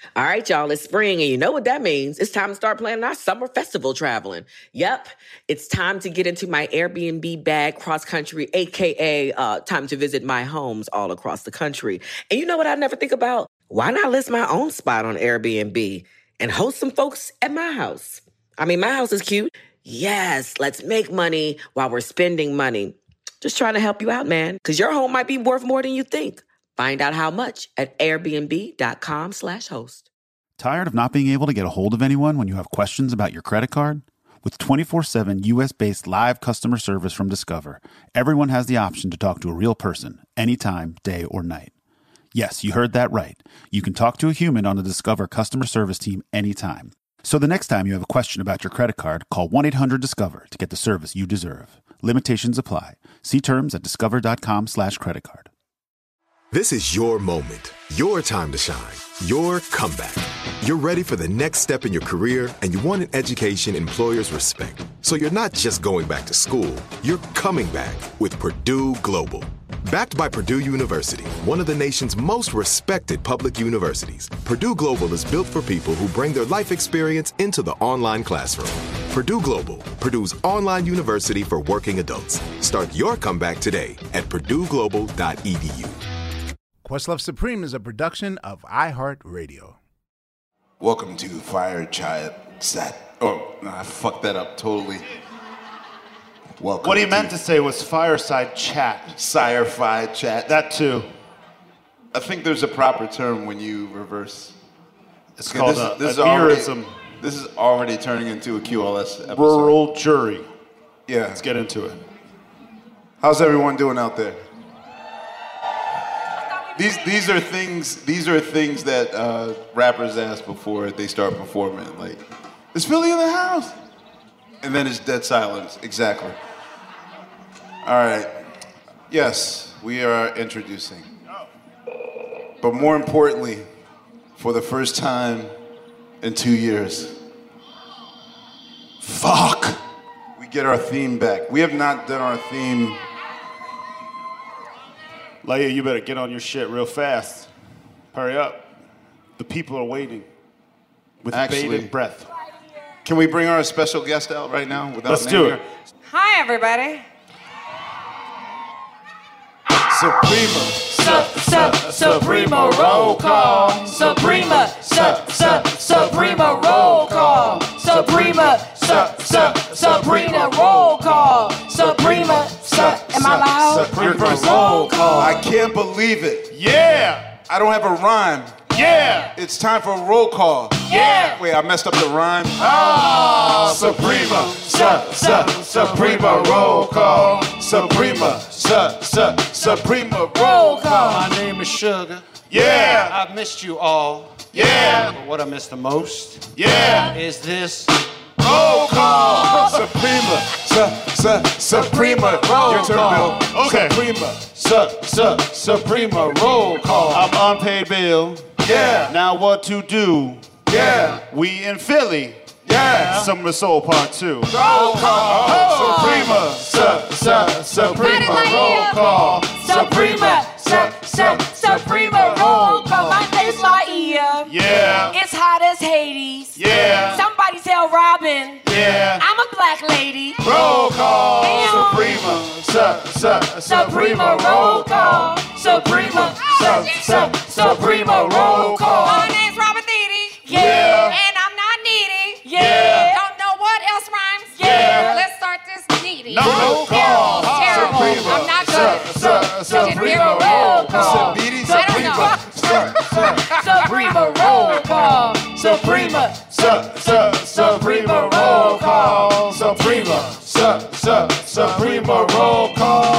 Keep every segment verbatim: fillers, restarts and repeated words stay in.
All right, y'all, it's spring, and you know what that means. It's time to start planning our summer festival traveling. Yep, it's time to get into my Airbnb bag cross-country, a k a. Uh, time to visit my homes all across the country. And you know what I never think about? Why not list my own spot on Airbnb and host some folks at my house? I mean, my house is cute. Yes, let's make money while we're spending money. Just trying to help you out, man, because your home might be worth more than you think. Find out how much at airbnb.com slash host. Tired of not being able to get a hold of anyone when you have questions about your credit card? With twenty-four seven U S-based live customer service from Discover, everyone has the option to talk to a real person anytime, day or night. Yes, you heard that right. You can talk to a human on the Discover customer service team anytime. So the next time you have a question about your credit card, call one eight hundred discover to get the service you deserve. Limitations apply. See terms at discover.com slash credit card. This is your moment, your time to shine, your comeback. You're ready for the next step in your career, and you want an education employers respect. So you're not just going back to school, you're coming back with Purdue Global. Backed by Purdue University, one of the nation's most respected public universities, Purdue Global is built for people who bring their life experience into the online classroom. Purdue Global, Purdue's online university for working adults. Start your comeback today at purdue global dot e d u. Questlove Supreme is a production of iHeartRadio. Welcome to Fireside Chat. Oh, no, I fucked that up totally. Welcome. What he meant to say was Fireside Chat. Fireside Chat. That too. I think there's a proper term when you reverse. It's Okay, called this, a, this an is already, erism. This is already turning into a Q L S episode. Rural jury. Yeah. Let's get into it. How's everyone doing out there? These these are things these are things that uh, rappers ask before they start performing. Like, is Philly in the house? And then it's dead silence. Exactly. All right. Yes, we are introducing. But more importantly, for the first time in two years, fuck, we get our theme back. We have not done our theme. Leia, you better get on your shit real fast. Hurry up. The people are waiting with Actually, bated breath. Can we bring our special guest out right now? Without Let's do it. her? Hi, everybody. Suprema. Su- su- Suprema roll call. Suprema. Su- su- Suprema roll call. Suprema. Su- su- Suprema roll call. Suprema. Su- Am I loud? Suprema roll call. I can't believe it. Yeah! I don't have a rhyme. Yeah! It's time for a roll call. Yeah! Wait, I messed up the rhyme. Oh, Suprema. Su- su- Suprema roll call. Suprema. Su- su- Suprema roll call. My name is Sugar. Yeah! I've missed you all. Yeah! But what I miss the most Yeah! is this. Roll call. Suprema. Su- su- Suprema roll Your turn, call. Bill. Okay. Suprema. Su- su- Suprema roll call. I'm unpaid bill. Yeah. Now what to do? Yeah. We in Philly. Yeah. Summer Soul Part two. Roll call. Suprema. Su- su- Suprema roll call. Suprema. Su- su- Suprema roll call. My name's Laia. Yeah. It's hot as Hades. Yeah. Somebody tell Robin. Yeah. I'm a black lady. Roll call. Damn. Suprema. Su- su- Suprema roll call. Suprema. Su- su- Suprema roll call. My name's Robin Thede. Yeah. And I'm not needy. Yeah. Don't know what else rhymes. Yeah. Let's start this needy. Roll call. Terrible. Suprema. I'm not good. Su- su- Suprema roll call. Sabidi I don't know. Suprema. Suprema roll call. Suprema. Su- su- Suprema roll call. Suprema. Su- su- Suprema roll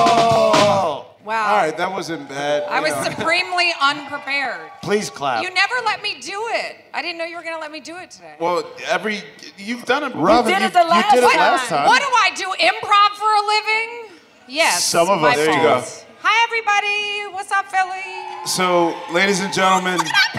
call. Wow. All right, that wasn't bad. I you was know. supremely unprepared. Please clap. You never let me do it. I didn't know you were going to let me do it today. Well, every you've done it. Robin, did you, it the last you did it time. last time. What do I do? Improv for a living? Yes. Some of my us. There you fault. go. Hi, everybody. What's up, Philly? So, ladies and gentlemen,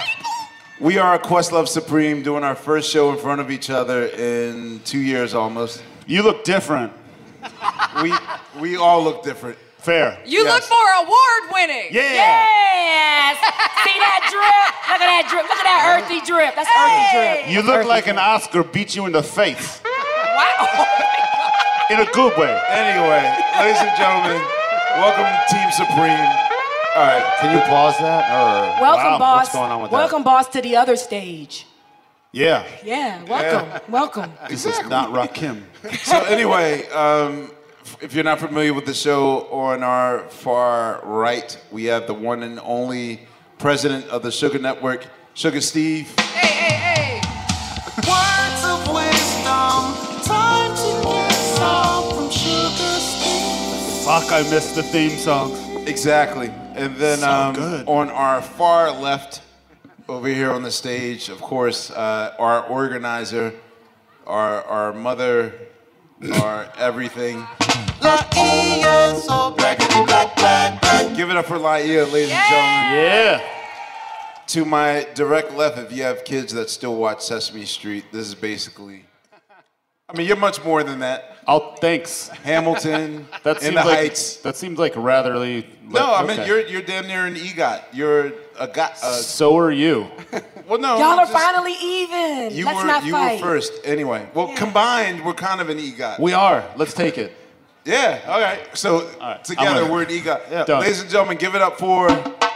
we are Questlove Supreme doing our first show in front of each other in two years almost. You look different. We we all look different. Fair. You Yes. look more award-winning. Yeah. Yes. See that drip? Look at that drip. Look at that earthy drip. That's earthy drip. You look like an Oscar beat you in the face. Wow. In a good way. Anyway, ladies and gentlemen, welcome to Team Supreme. All right. Can you pause that? Or Welcome, Wow, boss. what's going on with that? Welcome, boss, to the other stage. Yeah. Yeah, welcome, welcome. This is not Rakim. So anyway, um, if you're not familiar with the show, on our far right, we have the one and only president of the Sugar Network, Sugar Steve. Hey, hey, hey. Words of wisdom, time to get some from Sugar Steve. Fuck, I missed the theme song. Exactly. And then So um, good. on our far left, over here on the stage, of course, uh, our organizer, our our mother, our everything. Laia, so blackity black, black, black. Give it up for Laia, ladies and gentlemen. Yeah. To my direct left, if you have kids that still watch Sesame Street, this is basically. I mean, you're much more than that. Oh, thanks. Hamilton, That In seems the like Heights. that seems like ratherly. No, I mean okay. you're you're damn near an EGOT. You're a got. Uh, So are you. well, no, Y'all are just- finally even. You Let's were not you fight. were first anyway. Well, Yeah. combined, we're kind of an EGOT. We are. Let's take it. Yeah. All right. So right, I'm together with it. we're an EGOT. Yeah. Done. Ladies and gentlemen, give it up for.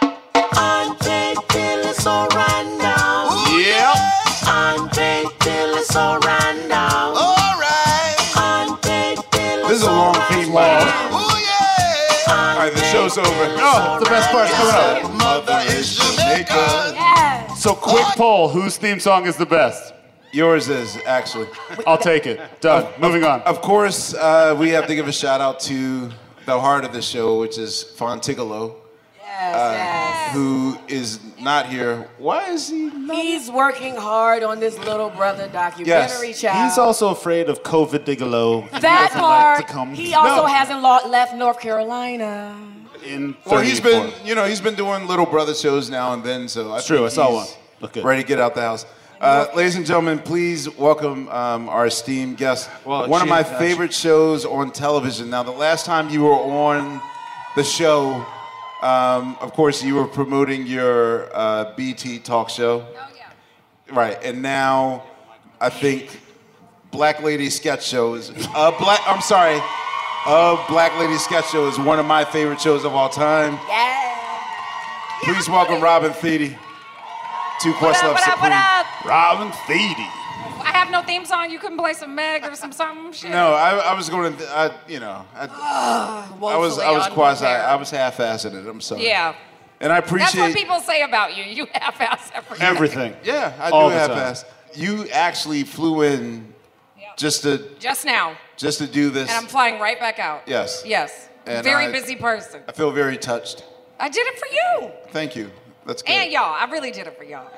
Andre till it's alright now. Yeah. Andre till it's alright now. Alright. Andre till This is a long theme. Long. Oh yeah. All right, the show's over. Oh, the best part's coming up. Mother is Jamaica. Yeah. So quick poll, whose theme song is the best? Yours is actually. I'll take it. Done. Moving on. Of course, uh, we have to give a shout out to the heart of the show, which is Fontigolo, Yes, yes. who is not here. Why is he not? He's working hard on this little brother documentary, child. He's also afraid of COVID Digolo. that part. to come. He also No. hasn't lo- left North Carolina. In Well, he's thirty-four. been, you know, he's been doing little brother shows now and then, so I It's true, think I saw he's one. Look good. ready to get out the house. Uh, ladies and gentlemen, please welcome um, our esteemed guest. Well, one of she- my uh, favorite shows on television. Now, the last time you were on the show, um, of course, you were promoting your uh, B T talk show. Oh, yeah. Right, and now I think Black Lady Sketch Show is uh, black. I'm sorry, uh, Black Lady Sketch Show is one of my favorite shows of all time. Yeah. Please welcome Robin Thede to What Questlove up, what up, Supreme. what up? Robin Thede. I have no theme song. You couldn't play some Meg or some something? Shit. No, I, I was going to, I, you know, I, I was, I was Woefully quasi, unprepared. I was half-assing it. I'm sorry. Yeah. And I That's appreciate. what people say about you. You half-ass everything. Everything. Yeah, I All do the time. half-ass. You actually flew in just to, Just now. just to do this. And I'm flying right back out. Yes. Yes. And Very I- busy person. I feel very touched. I did it for you. Thank you. That's good. And y'all. I really did it for y'all.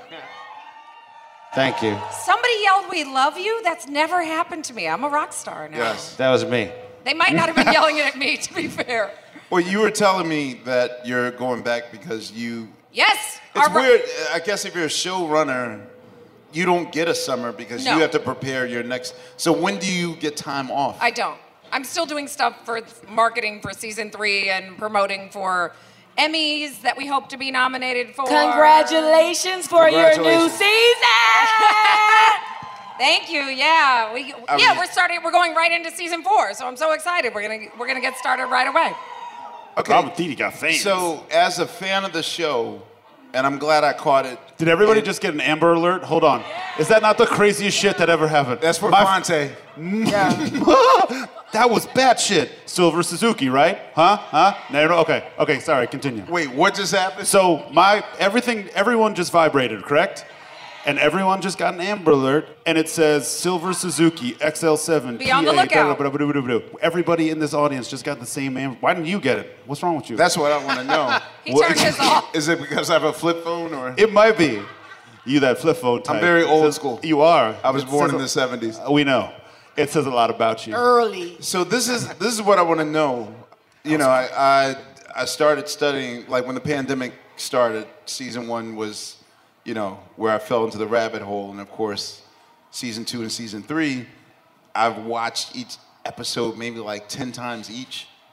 Thank you. Somebody yelled, "We love you." That's never happened to me. I'm a rock star now. Yes. That was me. They might not have been yelling it at me, to be fair. Well, you were telling me that you're going back because you. Yes. It's our ro- weird. I guess if you're a showrunner, you don't get a summer because No. you have to prepare your next. So when do you get time off? I don't. I'm still doing stuff for marketing for season three and promoting for Emmys that we hope to be nominated for. Congratulations for your new Congratulations. season. Thank you. Yeah, we I yeah mean- we're starting. We're going right into season four, so I'm so excited. We're gonna we're gonna get started right away. Okay. Robin Thede got fans. So as a fan of the show, and I'm glad I caught it. Did everybody and- just get an Amber Alert? Hold on. Is that not the craziest shit that ever happened? That's for My- Fonte. That was bad shit. Silver Suzuki, right? Huh? Huh? No, no, okay. Okay, sorry, continue. Wait, what just happened? So my everything, everyone just vibrated, correct? And everyone just got an Amber Alert, and it says Silver Suzuki X L seven. Be on the P A, lookout. da, da, da, da, da, da, da. Everybody in this audience just got the same Amber. Why didn't you get it? What's wrong with you? That's what I want to know. He What- turned his off. Is it because I have a flip phone or? It might be. You that flip phone type. I'm very old It says- school. You are. I was It born says in a- the seventies. We know. It says a lot about you. Early. So this is this is what I want to know. You know, I, I I started studying like when the pandemic started. Season one was, you know, where I fell into the rabbit hole, and of course, season two and season three, I've watched each episode maybe like ten times each,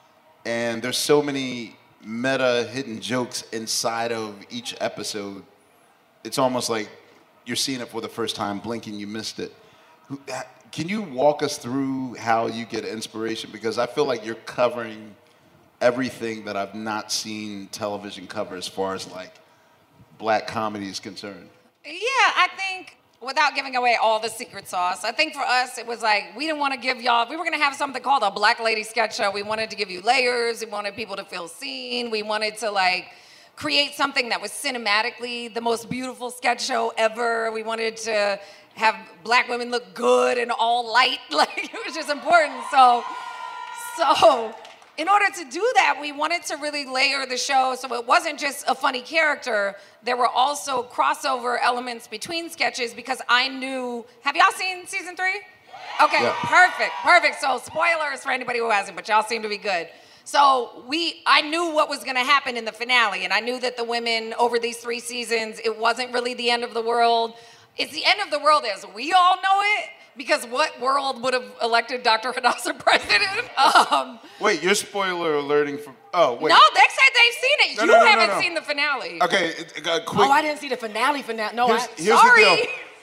and there's so many meta hidden jokes inside of each episode. It's almost like you're seeing it for the first time, blinking, you missed it. Who- Can you walk us through how you get inspiration? Because I feel like you're covering everything that I've not seen television cover as far as like black comedy is concerned. Yeah, I think without giving away all the secret sauce, I think for us it was like we didn't want to give y'all, we were going to have something called a Black Lady Sketch Show. We wanted to give you layers. We wanted people to feel seen. We wanted to like create something that was cinematically the most beautiful sketch show ever. We wanted to have black women look good and all light. Like, it was just important. So, so in order to do that, we wanted to really layer the show so it wasn't just a funny character. There were also crossover elements between sketches because I knew, have y'all seen season three? Okay, Yeah. perfect, perfect. So spoilers for anybody who hasn't, but y'all seem to be good. So we, I knew what was gonna happen in the finale, and I knew that the women over these three seasons, it wasn't really the end of the world. It's the end of the world as we all know it, because what world would have elected Doctor Hadassah president? Um, Wait, you're spoiler alerting for, oh, wait. no, they said they've seen it. No, you no, no, no, haven't no. seen the finale. Okay, it- it- uh, quick. Oh, I didn't see the finale finale. No, Here's, I. here's Sorry. the deal.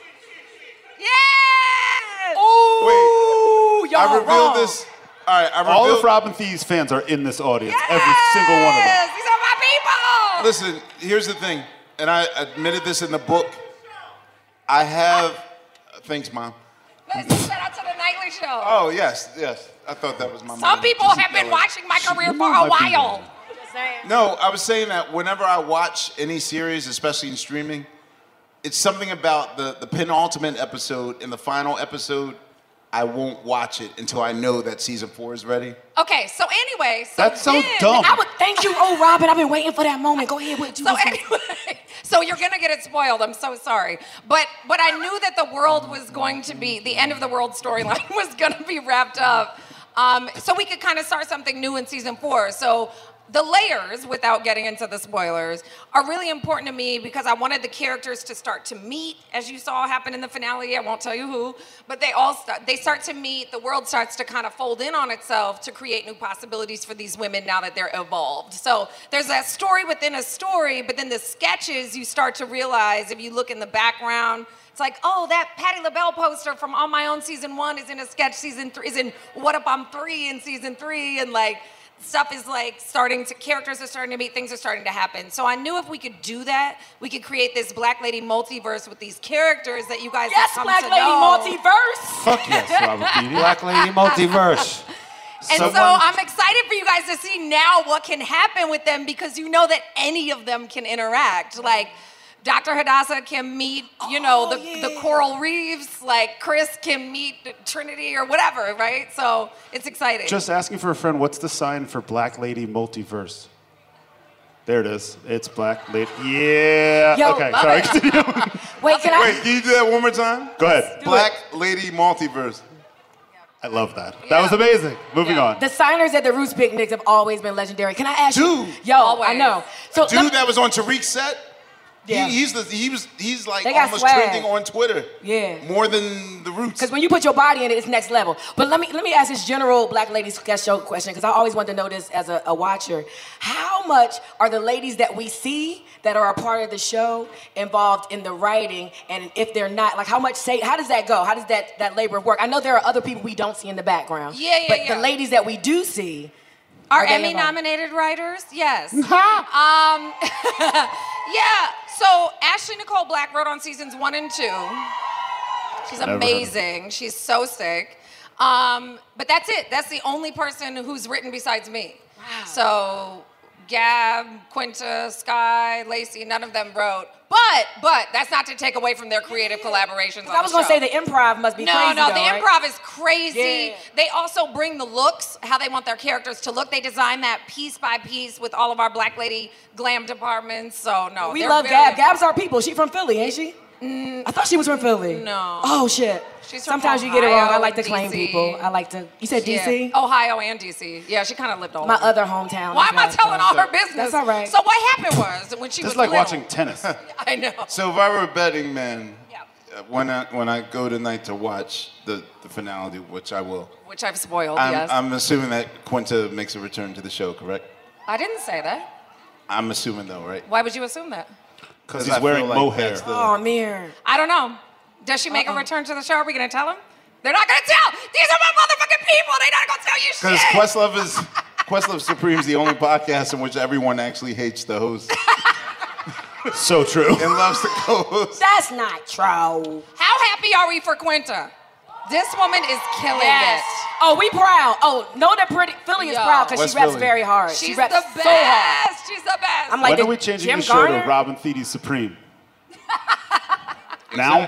Yes! Ooh, Wait, y'all I revealed wrong. this. All right, I revealed. All of Robin Thieves fans are in this audience. Every single one of them. Yes, these are my people! Listen, here's the thing, and I admitted this in the book. I have, thanks, Mom. Listen, shout out to the Nightly Show. Oh, yes, yes. I thought that was my mom. Some people Just have been yelling. watching my career for mom a might be while. No, I was saying that whenever I watch any series, especially in streaming, it's something about the, the penultimate episode and the final episode. I won't watch it until I know that season four is ready. Okay, so anyway, so That's so then, dumb. I would thank you, oh Robin. I've been waiting for that moment. Go ahead, what you So was saying. anyway, so you're gonna get it spoiled. I'm so sorry, but but I knew that the world was going to be the end of the world storyline was gonna be wrapped up, um, so we could kind of start something new in season four. So the layers, without getting into the spoilers, are really important to me because I wanted the characters to start to meet, as you saw happen in the finale. I won't tell you who, but they all start, they start to meet. The world starts to kind of fold in on itself to create new possibilities for these women now that they're evolved. So there's a story within a story, but then the sketches, you start to realize, if you look in the background, it's like, oh, that Patti LaBelle poster from On My Own season one is in a sketch season three, is in What Up I'm Three in season three, and like, stuff is like starting to, characters are starting to meet, things are starting to happen. So I knew if we could do that, we could create this Black Lady multiverse with these characters that you guys Yes, have come Black to Lady know. Multiverse. Fuck yes, Robert Peavy. Black Lady Multiverse. And Someone- so I'm excited for you guys to see now what can happen with them because you know that any of them can interact. Like, Doctor Hadassah can meet, you know, Oh, the, yeah. the Coral Reeves, like Chris can meet Trinity or whatever, right? So it's exciting. Just asking for a friend, what's the sign for Black Lady Multiverse? There it is. It's Black Lady. Yeah. Yo, okay, love sorry. it. Continue. Wait, can I? Wait, can you do that one more time? Go ahead. Black Lady Multiverse. I love that. That was amazing. Moving Yeah. on. The signers at the Roots picnics have always been legendary. Can I ask you? Dude. Yo, I Always. know. So Dude let- that was on Tariq's set, Yeah. he, he's the he was he's like They got almost swag. trending on Twitter. Yeah. More than the Roots. Because when you put your body in it, it's next level. But let me let me ask this general Black Lady Sketch Show question, because I always wanted to know this as a, a watcher. How much are the ladies that we see that are a part of the show involved in the writing? And if they're not, like how much say, how does that go? How does that, that labor work? I know there are other people we don't see in the background. Yeah, yeah, But yeah. the ladies that we do see, Our Are they Emmy involved? nominated writers, yes. um, yeah, so Ashley Nicole Black wrote on seasons one and two. She's Never heard of amazing. She's so sick. Um, but that's it. That's the only person who's written besides me. Wow. So Gab, Quinta, Sky, Lacey, none of them wrote. But, but that's not to take away from their creative collaborations on I was the going to show. say the improv must be No, crazy. no, though, the right? improv is crazy. Yeah. They also bring the looks, how they want their characters to look. They design that piece by piece with all of our Black Lady glam departments. So no, We they're love very- Gab. Gab's our people. She from Philly, ain't she? I thought she was from Philly. No. Oh shit. She's from Sometimes you get it wrong. I Ohio like to and claim D C. people. I like to. You said D C? Yeah. Ohio and D C. Yeah, she kind of lived all My over. other hometown. Why is am I that, telling though. all her business? That's all right. So what happened was when she This was is like little, watching tennis. I know. So if I were a betting man, Yeah. when I when I go tonight to watch the, the finale, which I will, Which I've spoiled, I'm, yes. I'm assuming that Quinta makes a return to the show, correct? I didn't say that. I'm assuming though, right? Why would you assume that? Because he's wearing mohair. Oh, man. I don't know. Does she make Uh-oh. a return to the show? Are we going to tell them? They're not going to tell. These are my motherfucking people. They're not going to tell you shit. Because Questlove is Questlove Supreme is the only podcast in which everyone actually hates the host. So true. And loves the co-host. That's not true. How happy are we for Quinta? This woman is killing Yes. it. Oh, we proud. Oh, know that pretty Philly is Yo. proud because West she reps Philly. very hard. She's she reps the so hard. best. She's the best. I'm like When the are we changing Jim the show Garner? to Robin Thede Supreme? Now?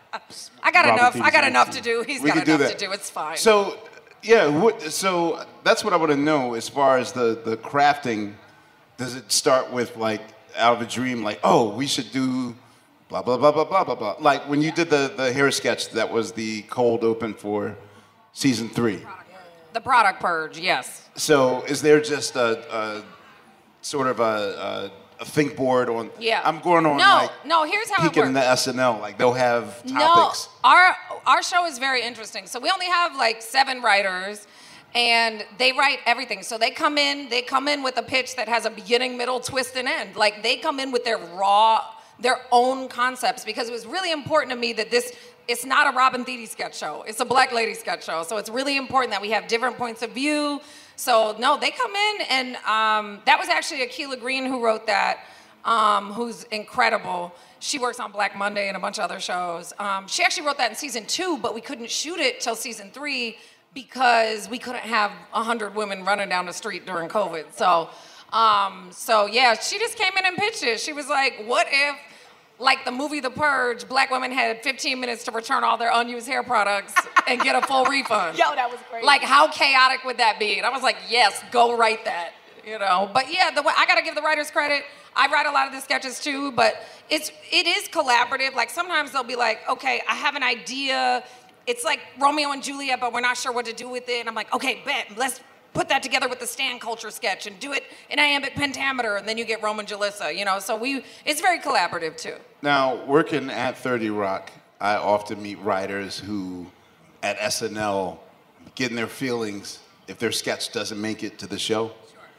I got Robin enough. Thede I got Supreme. enough to do. He's We got could do enough that. to do. It's fine. So, yeah, what, so that's what I want to know as far as the, the crafting. Does it start with, like, out of a dream, like, oh, we should do blah, blah, blah, blah, blah, blah, blah. Like, when you did the, the hair sketch, that was the cold open for season three. The product purge, yes. So is there just a, a sort of a, a, a think board on, Yeah. I'm going on, No, like, no, here's how it peeking works. in the S N L. Like, they'll have No, topics. our our show is very interesting. So we only have like seven writers, and they write everything. So they come in, they come in with a pitch that has a beginning, middle, twist, and end. Like they come in with their raw, their own concepts, because it was really important to me that this. It's not a Robin Thede sketch show. It's a Black Lady sketch show. So it's really important that we have different points of view. So no, they come in, and um, that was actually Akilah Green who wrote that. Um, who's incredible. She works on Black Monday and a bunch of other shows. Um, she actually wrote that in season two, but we couldn't shoot it till season three because we couldn't have one hundred women running down the street during COVID. So, um, so yeah, she just came in and pitched it. She was like, what if, like the movie The Purge, Black women had fifteen minutes to return all their unused hair products and get a full refund? Yo, that was great. Like, how chaotic would that be? And I was like, yes, go write that. You know, but yeah, the way, I gotta give the writers credit. I write a lot of the sketches too, but it's it is collaborative. Like sometimes they'll be like, okay, I have an idea. It's like Romeo and Juliet, but we're not sure what to do with it. And I'm like, okay, bet, let's put that together with the stand culture sketch and do it in iambic pentameter, and then you get Roman Jalissa. You know, so we it's very collaborative too. Now, working at thirty Rock, I often meet writers who, at S N L, get in their feelings if their sketch doesn't make it to the show.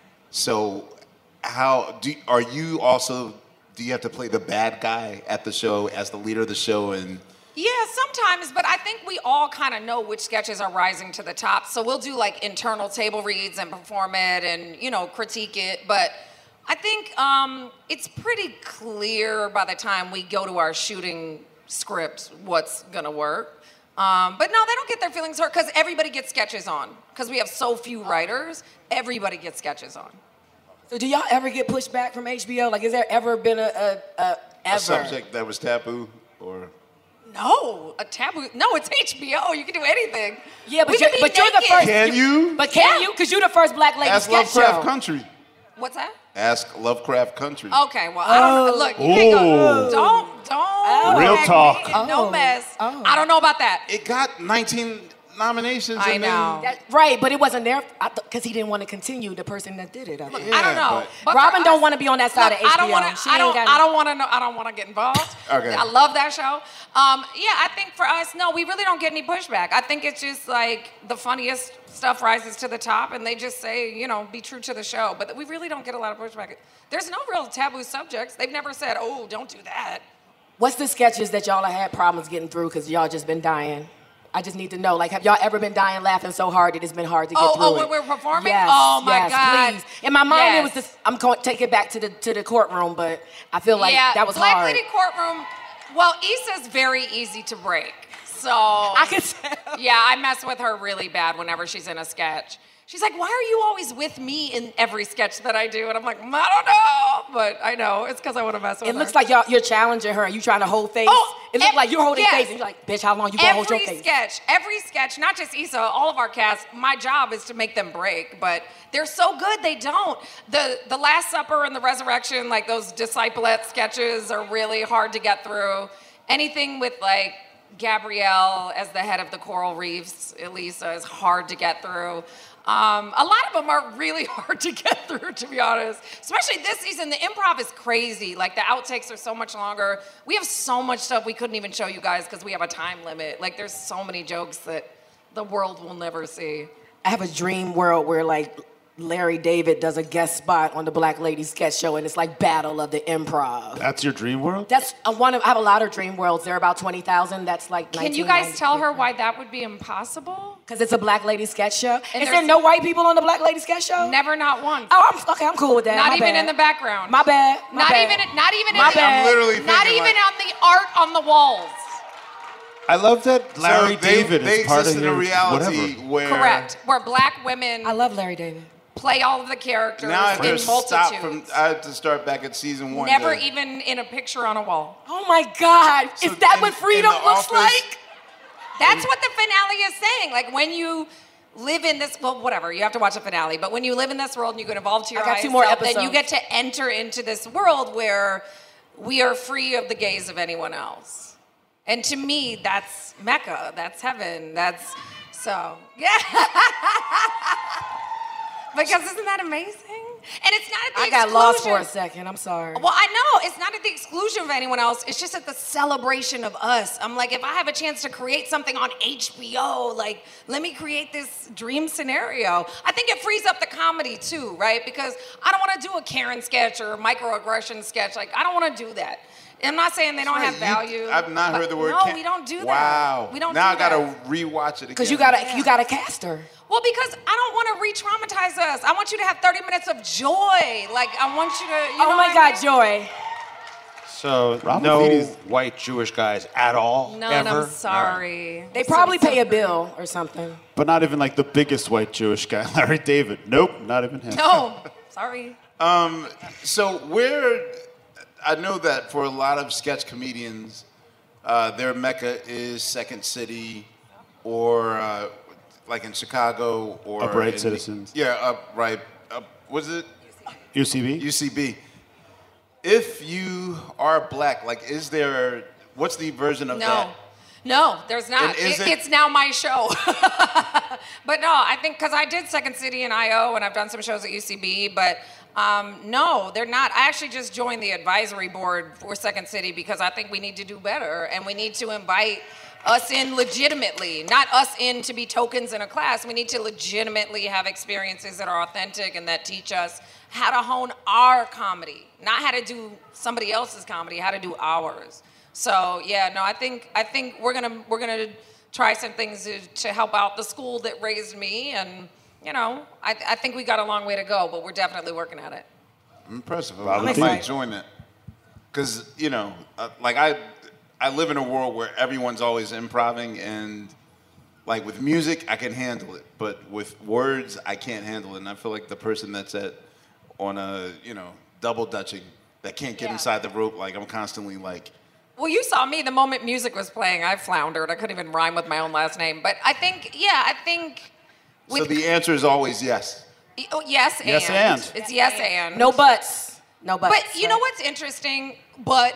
So, how do are you also? Do you have to play the bad guy at the show as the leader of the show? And Yeah, sometimes, but I think we all kind of know which sketches are rising to the top. So we'll do like internal table reads and perform it, and you know critique it. But I think um, it's pretty clear by the time we go to our shooting script what's gonna work. Um, but no, they don't get their feelings hurt because everybody gets sketches on. Because we have so few writers, everybody gets sketches on. So do y'all ever get pushed back from H B O? Like, has there ever been a, a, a ever? a subject that was taboo, or No, a taboo. No, it's H B O. You can do anything. Yeah, but We you're, can be but you're the naked. first. Can you? But can Yeah. you? Because you're the first Black Lady ask sketch Lovecraft show. Country? What's that? Ask Lovecraft Country. Okay, well, I don't know. Look, you can't go. Don't, don't. Real tag talk. me in No Oh. mess. Oh. I don't know about that. It got nineteen nominations. I and know. Then, That- right, but it wasn't there because he didn't want to continue. The person that did it. I think. Yeah, I don't know. but- But Robin for don't us- want to be on that side Look, of H B O. I don't want She to. I ain't don't. got- I don't want to know. I don't want to get involved. Okay. I love that show. Um, yeah, I think for us, no, we really don't get any pushback. I think it's just like the funniest stuff rises to the top, and they just say, you know, be true to the show. But we really don't get a lot of pushback. There's no real taboo subjects. They've never said, oh, don't do that. What's the sketches that y'all have had problems getting through because y'all just been dying? I just need to know. Like, have y'all ever been dying laughing so hard that it's been hard to get Oh, through oh, it? when we're performing? Yes, Oh, my yes, God. Please. In my mind, it was Yes. just. I'm going to take it back to the to the courtroom, but I feel like yeah, that was Black hard. Lady Courtroom. Well, Issa's very easy to break. So I can tell. Yeah, I mess with her really bad whenever she's in a sketch. She's like, why are you always with me in every sketch that I do? And I'm like, I don't know. But I know. It's because I want to mess with It her. looks like y'all, you're challenging her and you trying to hold face. Oh, it looks ev- like you're holding yes. face and you're like, bitch, how long you gonna hold your Every face? sketch, every sketch, not just Issa, all of our cast, my job is to make them break, but they're so good they don't. The the Last Supper and the Resurrection, like those disciplette sketches are really hard to get through. Anything with like Gabrielle as the head of the Coral Reefs, Elisa, is hard to get through. Um, a lot of them are really hard to get through, to be honest. Especially this season, the improv is crazy. Like, the outtakes are so much longer. We have so much stuff we couldn't even show you guys because we have a time limit. Like, there's so many jokes that the world will never see. I have a dream world where, like, Larry David does a guest spot on the Black Lady Sketch Show, and it's like Battle of the Improv. That's your dream world? That's a, one of, I have a lot of dream worlds. There are about twenty thousand. That's like Can you guys tell her why that would be impossible? Because it's a Black Lady Sketch Show. And Is there no white people on the Black Lady Sketch Show? Never, not once. Oh, I'm, okay, I'm cool with that. Not My even bad. in the background. My bad. My not bad. even, not even. My in bad. The, I'm literally Not thinking, even like- on the art on the walls. I love that Larry So they- David they is part exist of in a your reality whatever. where Correct. Where black women. I love Larry David. Play all of the characters now I have in to stop multitudes. from. I have to start back at season one. Never to- even in a picture on a wall. Oh my God. So Is that in- what freedom in the looks office- like? That's what the finale is saying. Like, when you live in this, well, whatever, you have to watch the finale, but when you live in this world and you can evolve to your I got highest two more self, then you episodes. get to enter into this world where we are free of the gaze of anyone else. And to me, that's Mecca. That's heaven. That's, so, yeah. Because isn't that amazing? And it's not at the I got exclusion. lost for a second. I'm sorry. Well, I know. It's not at the exclusion of anyone else. It's just at the celebration of us. I'm like, if I have a chance to create something on H B O, like, let me create this dream scenario. I think it frees up the comedy, too, right? Because I don't want to do a Karen sketch or a microaggression sketch. Like, I don't want to do that. I'm not saying they don't have value. I've not heard the word. No, can- we don't do that. Wow. We don't now do I gotta that. rewatch it again. Because you gotta, you gotta cast her. Well, because I don't want to re-traumatize us. I want you to have thirty minutes of joy. Like, I want you to, you know Oh my what I God, mean? Joy. So Robin no Thede white Jewish guys at all, None, ever? I'm sorry. They probably pay a bill or something. But not even like the biggest white Jewish guy, Larry David. Nope, not even him. No, sorry. Um, so where, I know that for a lot of sketch comedians, uh, their mecca is Second City, or uh, like in Chicago, or Upright in- Citizens. Yeah, upright. Up, was it U C B? U C B? If you are black, like, is there? What's the version of No. that? No, there's not. And is It- it- it's now my show. But no, I think because I did Second City and I O, and I've done some shows at U C B, but um, no, they're not. I actually just joined the advisory board for Second City because I think we need to do better, and we need to invite us in legitimately, not us in to be tokens in a class. We need to legitimately have experiences that are authentic and that teach us how to hone our comedy, not how to do somebody else's comedy, how to do ours. So yeah, no, I think I think we're gonna we're gonna try some things to, to help out the school that raised me, and you know, I, I think we got a long way to go, but we're definitely working at it. Impressive. I Robin might Thede. join that. Because, you know, uh, like I I live in a world where everyone's always improving, and like with music, I can handle it. But with words, I can't handle it. And I feel like the person that's at on a, you know, double dutching that can't get Yeah. inside the rope, like I'm constantly like, Well, you saw me the moment music was playing. I floundered. I couldn't even rhyme with my own last name. But I think, yeah, I think. so With, the answer is always yes. oh, yes, and. Yes, and. It's yes, and. No buts. No buts. But you know what's interesting? But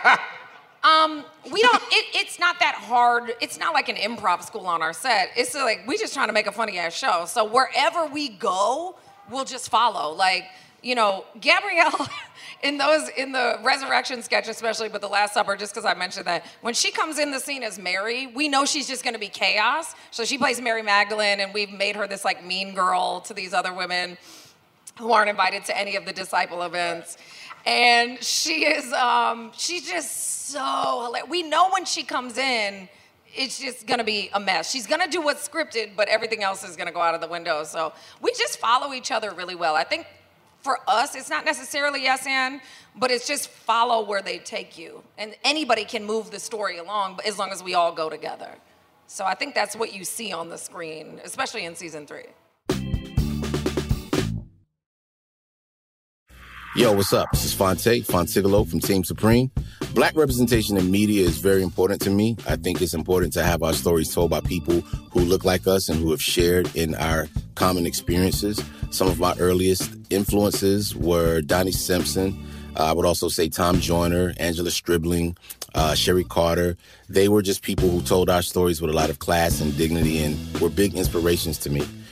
um, we don't. It, it's not that hard. It's not like an improv school on our set. It's like we just trying to make a funny ass show. So wherever we go, we'll just follow. Like, you know, Gabrielle. In those, in the resurrection sketch especially, but the Last Supper, just because I mentioned that, when she comes in the scene as Mary, we know she's just going to be chaos. So she plays Mary Magdalene, and we've made her this like mean girl to these other women who aren't invited to any of the disciple events. And she is, um, she's just so hilarious. We know when she comes in, it's just gonna be a mess. She's gonna do what's scripted, but everything else is gonna go out of the window. So we just follow each other really well. I think for us, it's not necessarily yes and, but it's just follow where they take you. And anybody can move the story along, but as long as we all go together. So I think that's what you see on the screen, especially in season three. Yo, what's up? This is Fonte, Fontigolo from Team Supreme. Black representation in media is very important to me. I think it's important to have our stories told by people who look like us and who have shared in our common experiences. Some of my earliest influences were Donnie Simpson. Uh, I would also say Tom Joyner, Angela Stribling, uh, Sherry Carter. They were just people who told our stories with a lot of class and dignity and were big inspirations to me.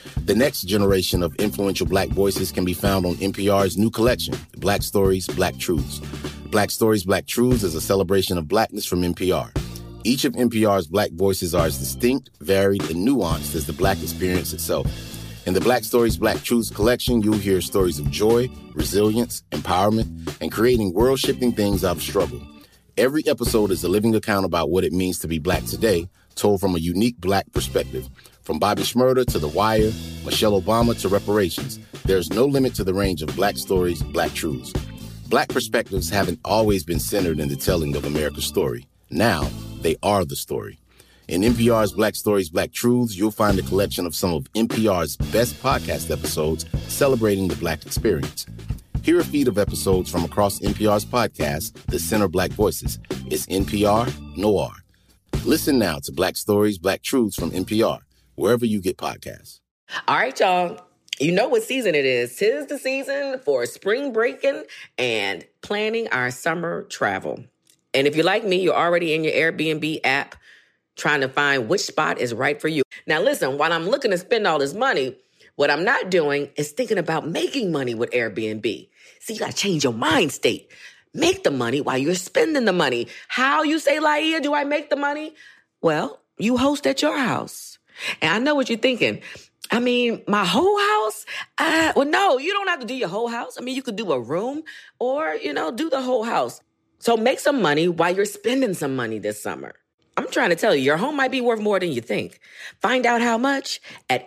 The next generation of influential Black voices can be found on N P R's new collection, Black Stories, Black Truths. Black Stories, Black Truths is a celebration of Blackness from N P R. Each of N P R's Black voices are as distinct, varied, and nuanced as the Black experience itself. In the Black Stories, Black Truths collection, you'll hear stories of joy, resilience, empowerment, and creating world-shifting things out of struggle. Every episode is a living account about what it means to be Black today, told from a unique Black perspective. From Bobby Shmurda to The Wire, Michelle Obama to reparations, there's no limit to the range of Black Stories, Black Truths. Black perspectives haven't always been centered in the telling of America's story. Now, they are the story. In N P R's Black Stories, Black Truths, you'll find a collection of some of N P R's best podcast episodes celebrating the Black experience. Hear a feed of episodes from across N P R's podcast, The Center Black Voices. It's N P R Noir. Listen now to Black Stories, Black Truths from N P R, wherever you get podcasts. All right, y'all. You know what season it is. 'Tis the season for spring breaking and planning our summer travel. And if you're like me, you're already in your Airbnb app trying to find which spot is right for you. Now, listen, while I'm looking to spend all this money, what I'm not doing is thinking about making money with Airbnb. See, you got to change your mind state. Make the money while you're spending the money. How, you say, Laia, do I make the money? Well, you host at your house. And I know what you're thinking. I mean, my whole house? Uh, well, no, you don't have to do your whole house. I mean, you could do a room or, you know, do the whole house. So make some money while you're spending some money this summer. I'm trying to tell you, your home might be worth more than you think. Find out how much at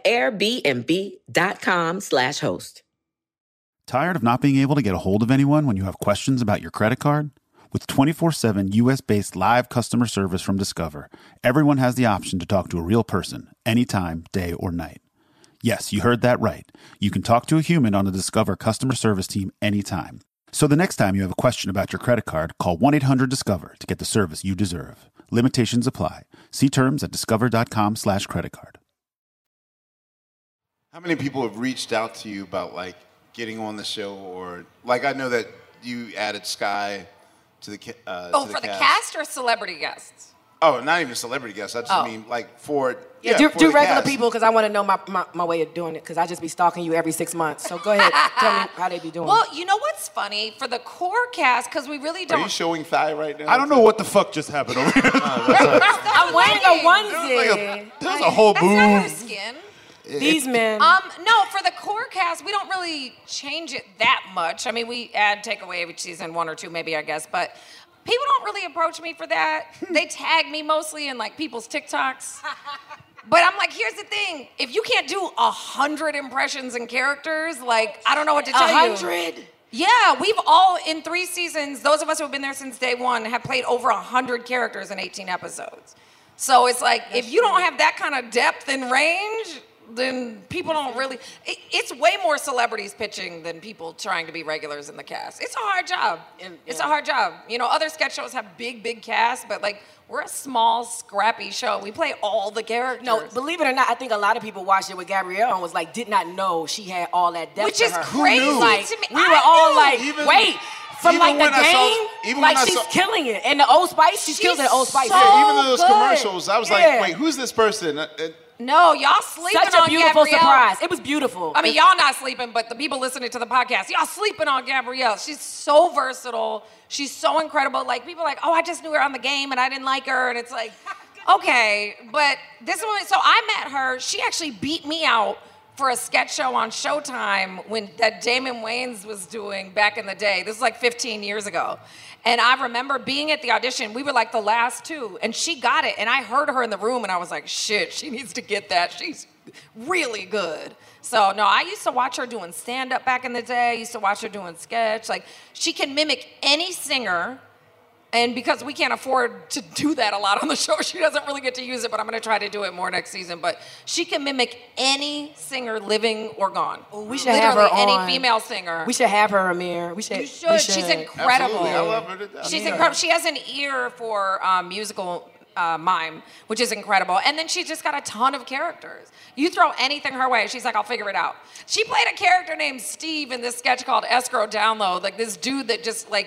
airbnb.com slash host. Tired of not being able to get a hold of anyone when you have questions about your credit card? With twenty-four seven U S-based live customer service from Discover, everyone has the option to talk to a real person anytime, day or night. Yes, you heard that right. You can talk to a human on the Discover customer service team anytime. So the next time you have a question about your credit card, call one eight hundred discover to get the service you deserve. Limitations apply. See terms at discover.com slash credit card. How many people have reached out to you about, like, getting on the show? Or, like, I know that you added Sky to the uh, Oh, to the for the cast. cast or celebrity guests? Oh, not even celebrity guests. I just Oh. mean, like, for... Yeah, Yeah, do, for do the regular cast. people because I want to know my, my, my way of doing it because I just be stalking you every six months. So go ahead, tell me how they be doing Well, it. you know what's funny? For the core cast, because we really Are don't... you showing thigh right now? I don't know what the fuck just happened over here. I'm wearing a onesie. There's a whole That's not her boob. skin. These men. Um, no, for the core cast, we don't really change it that much. I mean, we add, take away every season, one or two maybe, I guess, but people don't really approach me for that. They tag me mostly in, like, people's TikToks. But I'm like, here's the thing. If you can't do a hundred impressions and characters, like, I don't know what to tell A you. hundred? Yeah, we've all, in three seasons, those of us who have been there since day one, have played over a hundred characters in eighteen episodes. So it's like, if you don't have that kind of depth and range, then people don't really, it, it's way more celebrities pitching than people trying to be regulars in the cast. It's a hard job. It's a hard job. You know, other sketch shows have big, big casts, but like, we're a small, scrappy show. We play all the characters. No, believe it or not, I think a lot of people watched it with Gabrielle and was like, did not know she had all that depth Which to is her. crazy Like, to me. we were I all knew. like, Even- wait, from even like the when I game, saw- even like when I she's saw- killing it. And the Old Spice, she's, killed it. Old Spice. so Yeah, even those good. commercials, I was Yeah. like, wait, who's this person? Uh, uh, No, y'all sleeping Such a on beautiful Gabrielle. surprise. It was beautiful. I mean, y'all not sleeping, but the people listening to the podcast, y'all sleeping on Gabrielle. She's so versatile. She's so incredible. Like, people are like, oh, I just knew her on the game and I didn't like her. And it's like, okay, but this one, so I met her. She actually beat me out for a sketch show on Showtime when that Damon Wayans was doing back in the day. This was like fifteen years ago. And I remember being at the audition. We were like the last two, and she got it. And I heard her in the room, and I was like, shit, she needs to get that. She's really good. So, no, I used to watch her doing stand-up back in the day. I used to watch her doing sketch. Like, she can mimic any singer. And because we can't afford to do that a lot on the show, she doesn't really get to use it, but I'm going to try to do it more next season. But she can mimic any singer, living or gone. Ooh, we should have her Literally on. any female singer. We should have her, Amir. We should. You we should. She's incredible. Absolutely. I love her to death. She's Yeah. incredible. She has an ear for um, musical uh, mime, which is incredible. And then she's just got a ton of characters. You throw anything her way, she's like, I'll figure it out. She played a character named Steve in this sketch called Escrow Download, like this dude that just like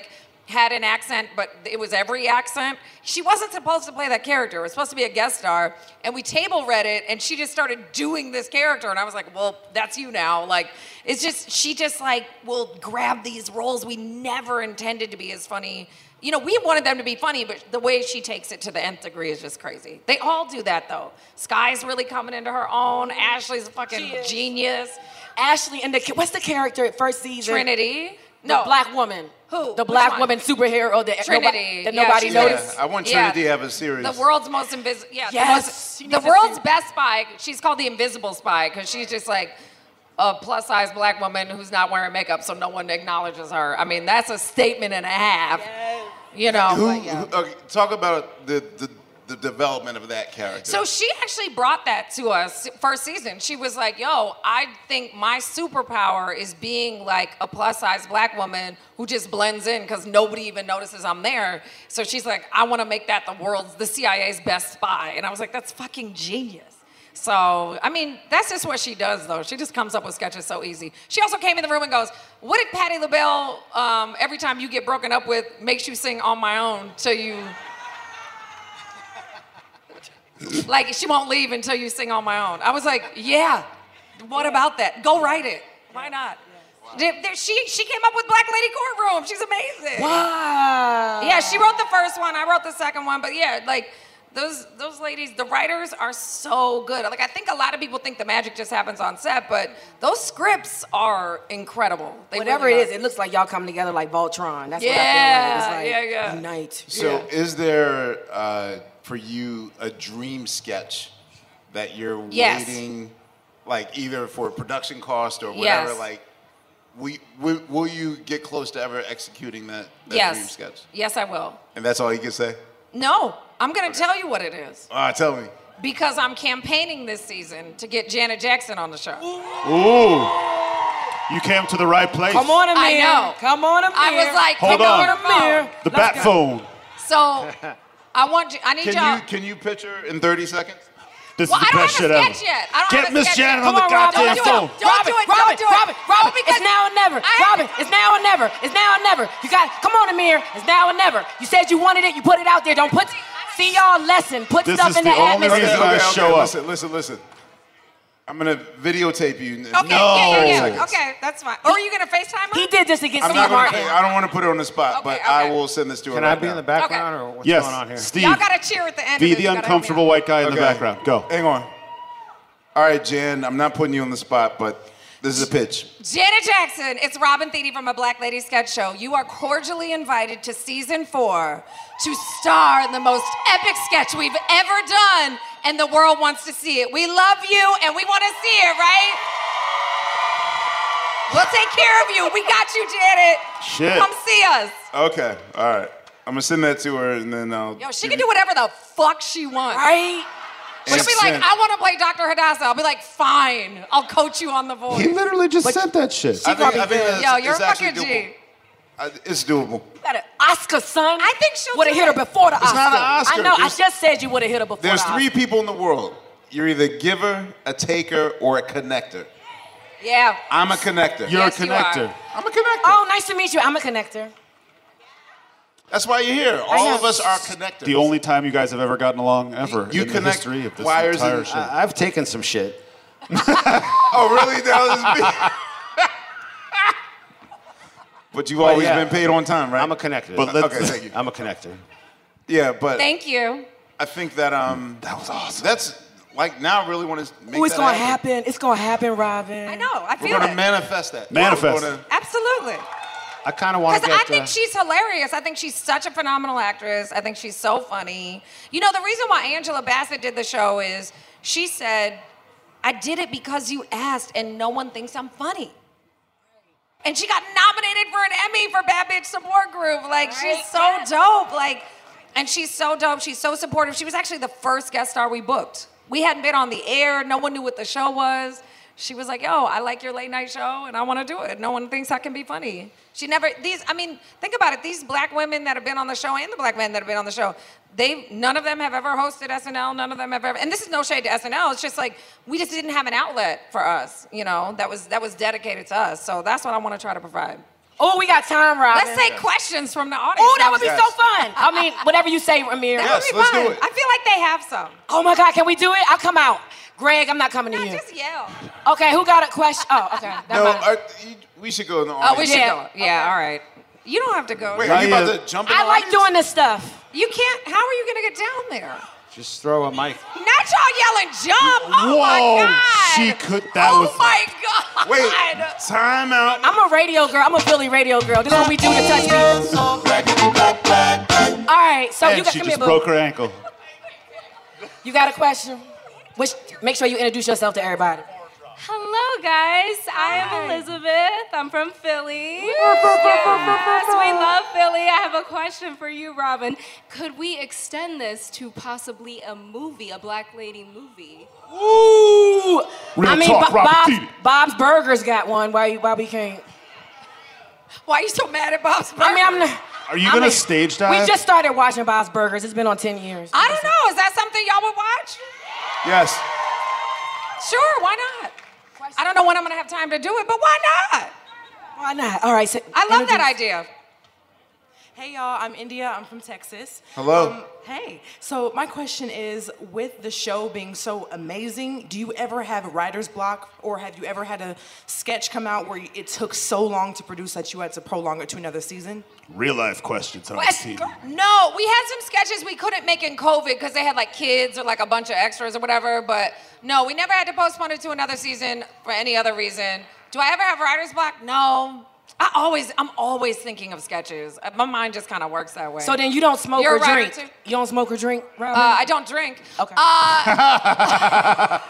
had an accent, but it was every accent. She wasn't supposed to play that character. It was supposed to be a guest star, and we table read it, and she just started doing this character, and I was like, well, that's you now. Like, it's just, she just like will grab these roles we never intended to be as funny. You know, we wanted them to be funny, but the way she takes it to the nth degree is just crazy. They all do that, though. Sky's really coming into her own. Ashley's a fucking genius. Ashley and the, what's the character at first season? Trinity. The No. black woman. Who? The Which black one? woman superhero that Trinity. nobody, that Yeah, nobody she's noticed. Yeah, I want Yeah. Trinity to have a series. The world's most invisible. Yeah, Yes, she the, most, needs the a world's series. best spy. She's called the Invisible Spy because she's just like a plus-size black woman who's not wearing makeup, so no one acknowledges her. I mean, that's a statement and a half. You know. Who, but yeah. who- okay, talk about the, the the development of that character. So she actually brought that to us first season. She was like, yo, I think my superpower is being like a plus-size black woman who just blends in because nobody even notices I'm there. So she's like, I want to make that the world's, the C I A's best spy. And I was like, that's fucking genius. So, I mean, that's just what she does, though. She just comes up with sketches so easy. She also came in the room and goes, what did Patti LaBelle, um, every time you get broken up with, makes you sing On My Own till you... Like, she won't leave until you sing On My Own. I was like, yeah, what about that? Go write it. Why not? There- there- She, she came up with Black Lady Courtroom. She's amazing. Wow. Yeah, she wrote the first one. I wrote the second one. But yeah, like, those those ladies, the writers are so good. Like, I think a lot of people think the magic just happens on set, but those scripts are incredible. They Whatever really it is, are. it looks like y'all come together like Voltron. That's Yeah, what I feel like. It's like, yeah, yeah. unite. So is there, uh, for you, a dream sketch that you're Yes. waiting, like either for production cost or whatever, Yes. like, we, will, will you get close to ever executing that, that Yes. dream sketch? Yes, I will. And that's all you can say? No, I'm going to tell you what it is. Ah, tell me. Because I'm campaigning this season to get Janet Jackson on the show. Ooh. You came to the right place. Come on, Amir. I know. Come on, Amir. I was like, Hold pick on. up the phone. The bat phone. So, I want you, I need Can y'all. you, can you picture in thirty seconds? This Well, is I the don't best have shit a ever. sketch yet. I don't Get have a Miss sketch Janet yet. on the Come on, Robin, goddamn don't do it. phone. Don't Robin, do it. Robin, Don't do it. Robin, Robin, Because it's now or never. I- Robin, it's now or never. It's now or never. You got, come on, Amir. It's now or never. You said you wanted it. You put it out there. Don't put, see y'all lesson. Put This stuff is in the the only atmosphere. reason I show up. Listen, listen, listen. I'm gonna videotape you. Okay, No. yeah, yeah, Seconds. yeah. Okay, that's fine. Or are you going to FaceTime her? He did this against I'm Steve not gonna. Martin. I don't want to put her on the spot, Okay, but okay. I will send this to her. Can right I be now. in the background or what's Yes, going on here? Steve. Y'all got to cheer at the end. Be of it. the You gotta help me uncomfortable out. white guy in the Okay. background. Go. Hang on. All right, Jan. I'm not putting you on the spot, but this is a pitch. Janet Jackson, it's Robin Thede from A Black Lady Sketch Show. You are cordially invited to season four to star in the most epic sketch we've ever done, and the world wants to see it. We love you, and we want to see it, right? We'll take care of you. We got you, Janet. Shit. Come see us. Okay. All right. I'm gonna send that to her, and then I'll. Yo, she can do whatever the fuck she wants. Right? She'll be like, Send- I want to play Doctor Hadassah. I'll be like, fine. I'll coach you on the voice. He literally just sent that shit. I think, I think that's, Yo, you're it's a actually fucking G. doable. I- It's doable. You got an Oscar, son. I think she'll would have do hit her it. before the It's Oscar. not an Oscar. I know. There's- I just said you would have hit her before There's the three Oscar. people in the world. You're either a giver, a taker, or a connector. Yeah. I'm a connector. You're Yes, a you are. connector. I'm a connector. Oh, nice to meet you. I'm a connector. That's why you're here. All know. of us are connectors. The only time you guys have ever gotten along ever You in the connect history of this wires entire and- shit. I, I've taken some shit. Oh, really? That was me. But you've always yeah. been paid on time, right? I'm a connector. But let's- okay, thank you. I'm a connector. Yeah, but Thank you. I think that um That was awesome. that's like now I really want to make Ooh, it's that gonna happen. happen. It's gonna happen, Robin. I know. I We're feel gonna it. manifest that. Manifest. We're gonna- Absolutely. I kind of want Because to I get. think uh, she's hilarious. I think she's such a phenomenal actress. I think she's so funny. You know, the reason why Angela Bassett did the show is she said, I did it because you asked and no one thinks I'm funny. And she got nominated for an Emmy for Bad Bitch Support Group. Like, she's so dope. Like, and she's so dope. She's so supportive. She was actually the first guest star we booked. We hadn't been on the air. No one knew what the show was. She was like, yo, I like your late night show and I want to do it. No one thinks I can be funny. She never, these, I mean, think about it. These black women that have been on the show and the black men that have been on the show, they, none of them have ever hosted S N L. None of them have ever, and this is no shade to S N L. It's just like, we just didn't have an outlet for us, you know, that was, that was dedicated to us. So that's what I want to try to provide. Oh, we got time, Robin. Let's take questions from the audience. Oh, that would be Yes. so fun. I mean, whatever you say, Amir. That Yes, would be let's fun. do it. I feel like they have some. Oh my God, can we do it? I'll come out. Greg, I'm not coming to No, you. just yell. Okay, who got a question? Oh, okay. No, Never mind. uh, you- we should go in the Oh, audience. we should Yeah. go. Yeah, all right. You don't have to go. Wait, are you about Yeah. to jump in I the like audience? doing this stuff. You can't. How are you going to get down there? Just throw a mic. Not y'all yelling jump. Oh my Whoa, God. she could. That oh was. my God. Wait, time out. I'm a radio girl. I'm a Philly radio girl. This is what we do to touch people. All right, so you And got she come here, just boo. broke her ankle. You got a question? Which, make sure you introduce yourself to everybody. Hello, guys. I am Elizabeth. I'm from Philly. Yes, we love Philly. I have a question for you, Robin. Could we extend this to possibly a movie, a Black Lady movie? Ooh! Real I mean, talk, Bo- Robert Bob's, T. Bob's Burgers got one. Why you, Bobby can't? Why are you so mad at Bob's Burgers? I mean, I'm not. Are you I gonna mean, stage dive? We just started watching Bob's Burgers. It's been on ten years. I don't know. Is that something y'all would watch? Yes. Sure, why not? I don't know when I'm going to have time to do it, but why not? Why not? All right. So I love that introduce- idea. Hey y'all, I'm India, I'm from Texas. Hello. Um, hey, so my question is, with the show being so amazing, do you ever have a writer's block, or have you ever had a sketch come out where it took so long to produce that you had to prolong it to another season? Real life questions on What? T V. No, we had some sketches we couldn't make in COVID because they had like kids or like a bunch of extras or whatever, but no, we never had to postpone it to another season for any other reason. Do I ever have writer's block? No. I always, I'm always thinking of sketches. My mind just kind of works that way. So then you don't smoke You're or a writer drink. too? You don't smoke or drink, Robin? Uh, I don't drink. Okay. Uh,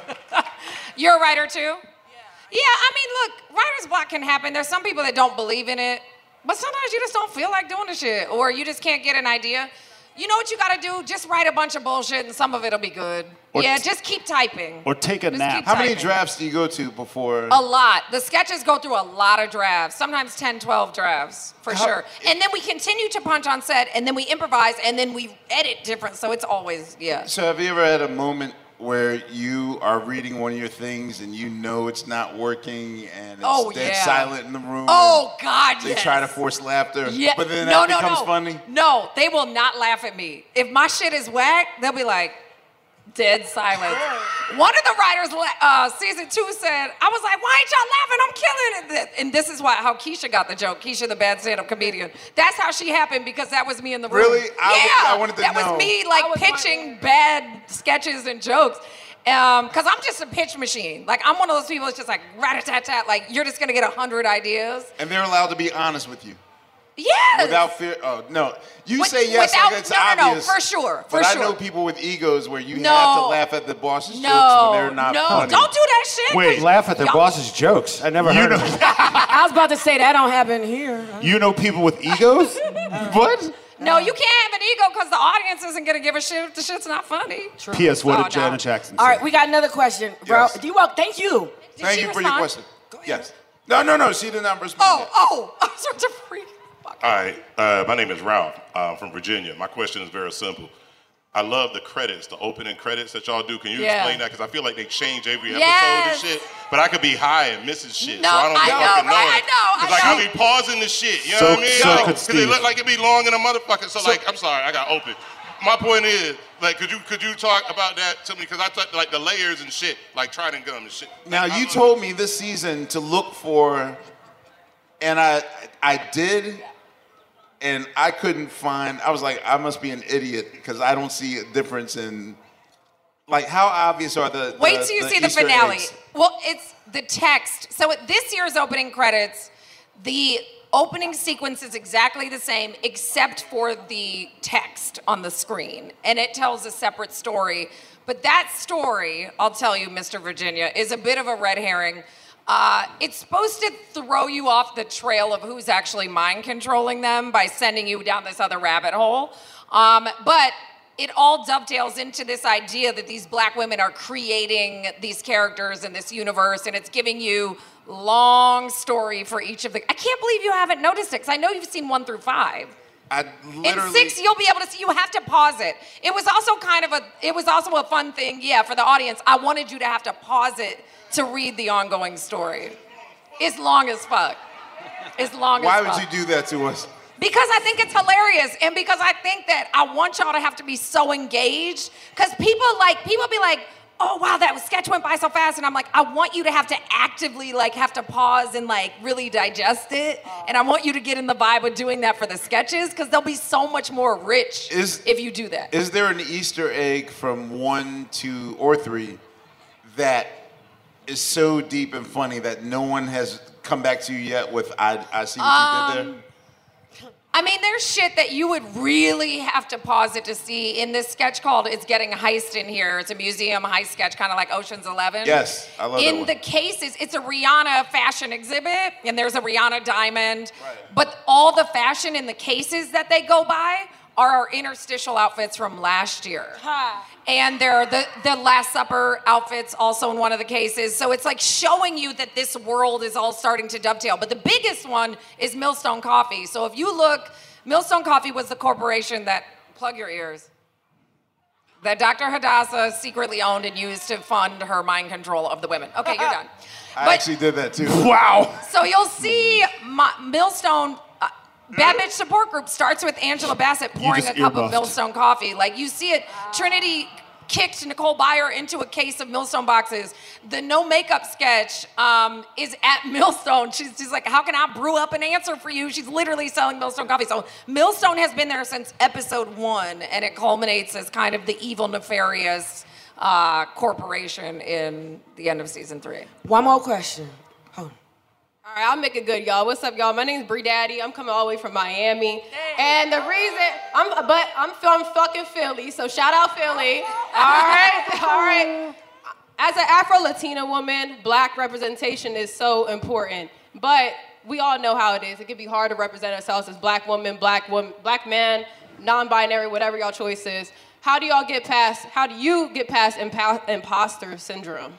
you're a writer too? Yeah. Yeah, I mean, look, writer's block can happen. There's some people that don't believe in it, but sometimes you just don't feel like doing the shit, or you just can't get an idea. You know what you gotta do? Just write a bunch of bullshit and some of it'll be good. Or yeah, t- just keep typing. Or take a Just nap. keep How many typing. drafts do you go to before? A lot. The sketches go through a lot of drafts, sometimes ten, twelve drafts, for How- sure. And then we continue to punch on set, and then we improvise, and then we edit different, so it's always, yeah. So have you ever had a moment where you are reading one of your things and you know it's not working and it's Oh, dead yeah. silent in the room? Oh, and God, They yes. try to force laughter, Yeah. but then no, that no, becomes no. funny? No, they will not laugh at me. If my shit is whack, they'll be like, dead silence. One of the writers, uh, season two said, I was like, why ain't y'all laughing? I'm killing it. And this is why how Keisha got the joke. Keisha, the bad stand-up comedian. That's how she happened, because that was me in the room. Really? I- yeah, I wanted to that know. was me like pitching bad sketches and jokes. Um, cause I'm just a pitch machine. Like I'm one of those people that's just like rat-a-tat-tat. Like you're just gonna get a hundred ideas. And they're allowed to be honest with you. Yes. Without fear. Oh, no. You With- say yes without- like it's no, no, no, obvious. for sure, for but I sure. know people with egos where you No. have to laugh at the boss's jokes No, when they're not no, funny. don't do that shit. Wait, Laugh at their Y'all- boss's jokes. I never heard of it. I was about to say that don't happen here. You know people with egos? What? No, you can't have an ego because the audience isn't gonna give a shit if the shit's not funny. P S. What Oh, did no. Janet Jackson say? All right, we got another question, bro. Yes. Do you well, thank you. Did Thank she you for your respond? question. Yes. No, no, no. She did not respond. Oh, oh, I'm such a freak. All right, uh, my name is Ralph. I'm from Virginia. My question is very simple. I love the credits, the opening credits that y'all do. Can you Yeah. explain that? Because I feel like they change every episode Yes. and shit. But I could be high and missing shit, No, so I don't be I know, fucking right? knowing. I know, I Cause like know. I be pausing the shit. You know So- what I mean? so Like, could 'cause they Steve. look like it be long in a motherfucker. So, like, I'm sorry, I got open. My point is, like, could you could you talk about that to me? Because I thought like the layers and shit, like Trident Gum and shit. Now, I you don't- told me this season to look for, and I I did, and I couldn't find, I was like, I must be an idiot because I don't see a difference in, like, how obvious are the Wait the- till you see the Easter finale. eggs? Well, it's the text. So at this year's opening credits, the opening sequence is exactly the same except for the text on the screen. And it tells a separate story. But that story, I'll tell you, Mister Virginia, is a bit of a red herring. Uh, it's supposed to throw you off the trail of who's actually mind controlling them by sending you down this other rabbit hole. Um, but it all dovetails into this idea that these black women are creating these characters in this universe, and it's giving you long story for each of the. I can't believe you haven't noticed it, because I know you've seen one through five. I In literally. six, you'll be able to see. You have to pause it. It was also kind of a. It was also a fun thing, yeah, for the audience. I wanted you to have to pause it to read the ongoing story. It's long as fuck. as long Why as would fuck. you do that to us? Because I think it's hilarious, and because I think that I want y'all to have to be so engaged. Because people like people be like, "Oh wow, that sketch went by so fast," and I'm like, I want you to have to actively like have to pause and like really digest it, and I want you to get in the vibe of doing that for the sketches because they'll be so much more rich Is- if you do that. Is there an Easter egg from one, two, or three that is so deep and funny that no one has come back to you yet with I, I see what you did there? I mean, there's shit that you would really have to pause it to see in this sketch called It's Getting Heist in Here. It's a museum heist sketch, kind of like Ocean's Eleven. Yes, I love that In one. the cases, it's a Rihanna fashion exhibit, and there's a Rihanna diamond. But all the fashion in the cases that they go by are our interstitial outfits from last year. And they're the, the Last Supper outfits also in one of the cases. So it's like showing you that this world is all starting to dovetail. But the biggest one is Millstone Coffee. So if you look, Millstone Coffee was the corporation that, plug your ears, that Doctor Hadassah secretly owned and used to fund her mind control of the women. Okay, you're done. I But- actually did that too. Wow. So you'll see my, Millstone, uh, Bad Bitch Support Group starts with Angela Bassett pouring a just cup of earmuffed. Millstone coffee. Like you see it, Trinity kicked Nicole Byer into a case of Millstone boxes. The no makeup sketch um, is at Millstone. She's, she's like, how can I brew up an answer for you? She's literally selling Millstone coffee. So Millstone has been there since episode one, and it culminates as kind of the evil, nefarious uh, corporation in the end of season three. One more question. All right, I'll make it good, y'all. What's up, y'all? My name's Bree Daddy. I'm coming all the way from Miami. And the reason, I'm, but I'm from fucking Philly, so shout out Philly. All right, all right. As an Afro-Latina woman, black representation is so important. But we all know how it is. It can be hard to represent ourselves as black women, black woman, black man, non-binary, whatever y'all choice is. How do y'all get past, how do you get past impo- imposter syndrome?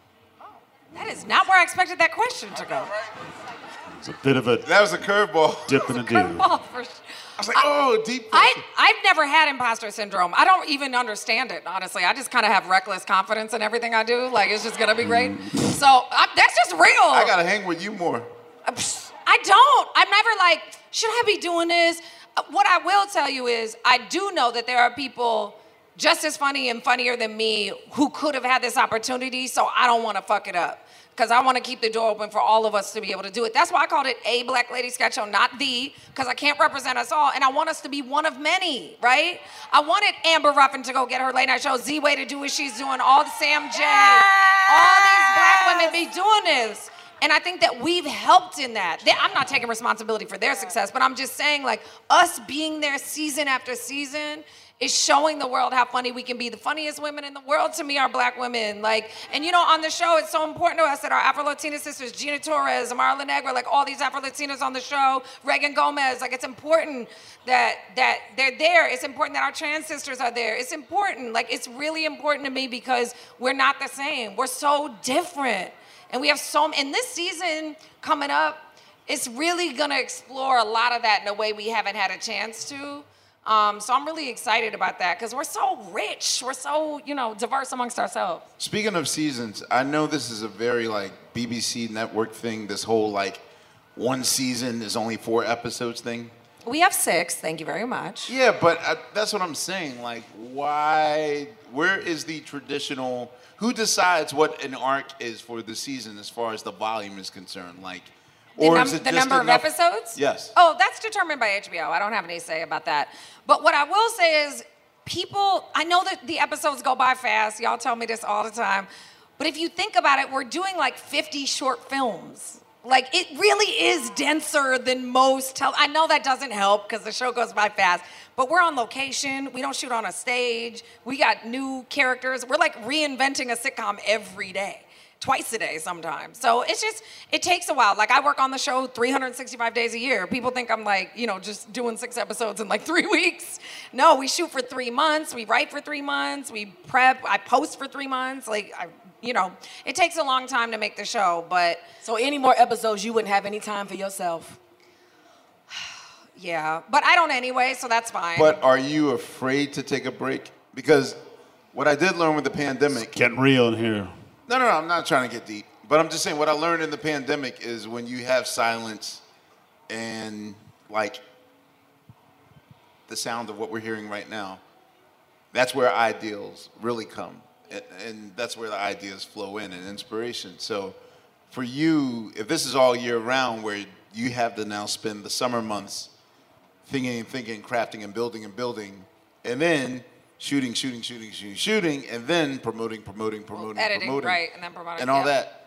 That is not where I expected that question to go. It's a bit of a That was a curveball. dip in a do. Curveball for sure. I was like, oh, deep. I, I've never had imposter syndrome. I don't even understand it, honestly. I just kind of have reckless confidence in everything I do. Like, it's just going to be great. So I, that's just real. I got to hang with you more. I don't. I'm never like, should I be doing this? Uh, What I will tell you is I do know that there are people just as funny and funnier than me who could have had this opportunity, so I don't want to fuck it up. Because I want to keep the door open for all of us to be able to do it. That's why I called it a Black Lady Sketch Show, not the, because I can't represent us all, and I want us to be one of many, right? I wanted Amber Ruffin to go get her late night show, Z-Way to do what she's doing, all the Sam J, all these black women be doing this. And I think that we've helped in that. They- I'm not taking responsibility for their success, but I'm just saying, like, us being there season after season is showing the world how funny we can be. The funniest women in the world to me are black women. Like, and you know, on the show, it's so important to us that our Afro-Latina sisters, Gina Torres, Amara Negra, like all these Afro-Latinas on the show, Reagan Gomez, like it's important that that they're there. It's important that our trans sisters are there. It's important. Like, it's really important to me because we're not the same. We're so different. And we have so, and this season coming up, it's really gonna explore a lot of that in a way we haven't had a chance to. Um, so I'm really excited about that because we're so rich. We're so, you know, diverse amongst ourselves. Speaking of seasons, I know this is a very like B B C network thing, this whole like one season is only four episodes thing. We have six, thank you very much. Yeah, but I, that's what I'm saying. Like, why, where is the traditional, who decides what an arc is for the season as far as the volume is concerned? Like, The, or num- is it the just number enough- of episodes? Yes. Oh, that's determined by H B O. I don't have any say about that. But what I will say is people, I know that the episodes go by fast. Y'all tell me this all the time. But if you think about it, we're doing like fifty short films. Like, it really is denser than most. Tel- I know that doesn't help because the show goes by fast. But we're on location. We don't shoot on a stage. We got new characters. We're like reinventing a sitcom every day. Twice a day sometimes. So it's just, it takes a while. Like, I work on the show three hundred sixty-five days a year. People think I'm like, you know, just doing six episodes in like three weeks. No, we shoot for three months. We write for three months. We prep. I post for three months. Like, I, you know, it takes a long time to make the show, but. So any more episodes, you wouldn't have any time for yourself? Yeah, but I don't anyway, so that's fine. But are you afraid to take a break? Because what I did learn with the pandemic. It's getting real in here. No, no, no, I'm not trying to get deep. But I'm just saying what I learned in the pandemic is when you have silence, and like the sound of what we're hearing right now, that's where ideals really come. And, and that's where the ideas flow in and inspiration. So for you, if this is all year round where you have to now spend the summer months thinking and thinking, crafting and building and building, and then shooting, shooting, shooting, shooting, shooting, and then promoting, promoting, promoting, Editing, promoting. right, and then promoting. And all yeah. that.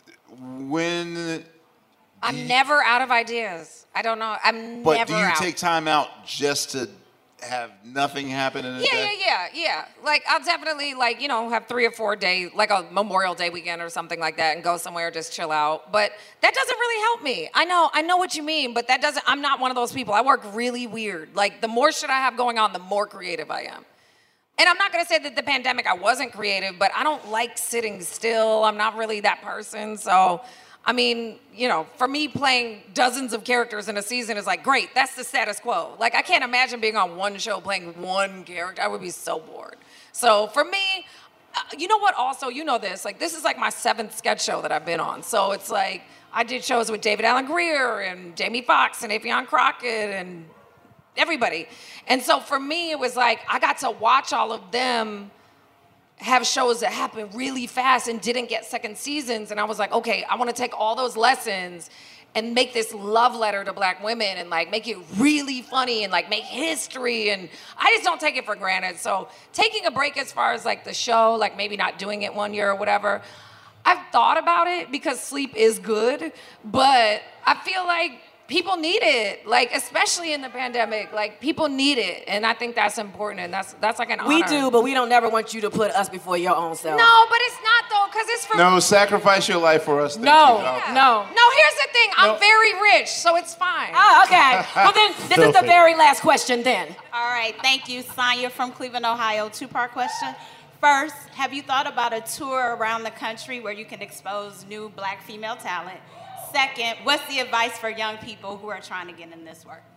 When... I'm never out of ideas. I don't know. I'm But never do you out. take time out just to have nothing happen in a Yeah, day? yeah, yeah, yeah. Like, I'll definitely, like, you know, have three or four days, like a Memorial Day weekend or something like that, and go somewhere, just chill out. But that doesn't really help me. I know, I know what you mean, but that doesn't, I'm not one of those people. I work really weird. Like, the more shit I have going on, the more creative I am. And I'm not gonna say that the pandemic I wasn't creative, but I don't like sitting still. I'm not really that person, so... I mean, you know, for me, playing dozens of characters in a season is like, great, that's the status quo. Like, I can't imagine being on one show playing one character. I would be so bored. So for me, uh, you know what, also, you know this, like, this is like my seventh sketch show that I've been on. So it's like, I did shows with David Alan Grier and Jamie Foxx and Afion Crockett and everybody. And so for me, it was like, I got to watch all of them have shows that happened really fast and didn't get second seasons. And I was like, okay, I want to take all those lessons and make this love letter to black women and like make it really funny and like make history. And I just don't take it for granted. So taking a break as far as like the show, like maybe not doing it one year or whatever, I've thought about it because sleep is good, but I feel like people need it, like, especially in the pandemic. Like, people need it, and I think that's important, and that's that's like an honor. We do, but we don't never want you to put us before your own self. No, but it's not, though, because it's for... No, sacrifice your life for us. Thank No, you. Yeah. no. No, here's the thing. I'm very rich, so it's fine. Oh, okay. Well, then, this is the very last question, then. All right, thank you. Sonia from Cleveland, Ohio. Two-part question. First, have you thought about a tour around the country where you can expose new black female talent? Second, what's the advice for young people who are trying to get in this work?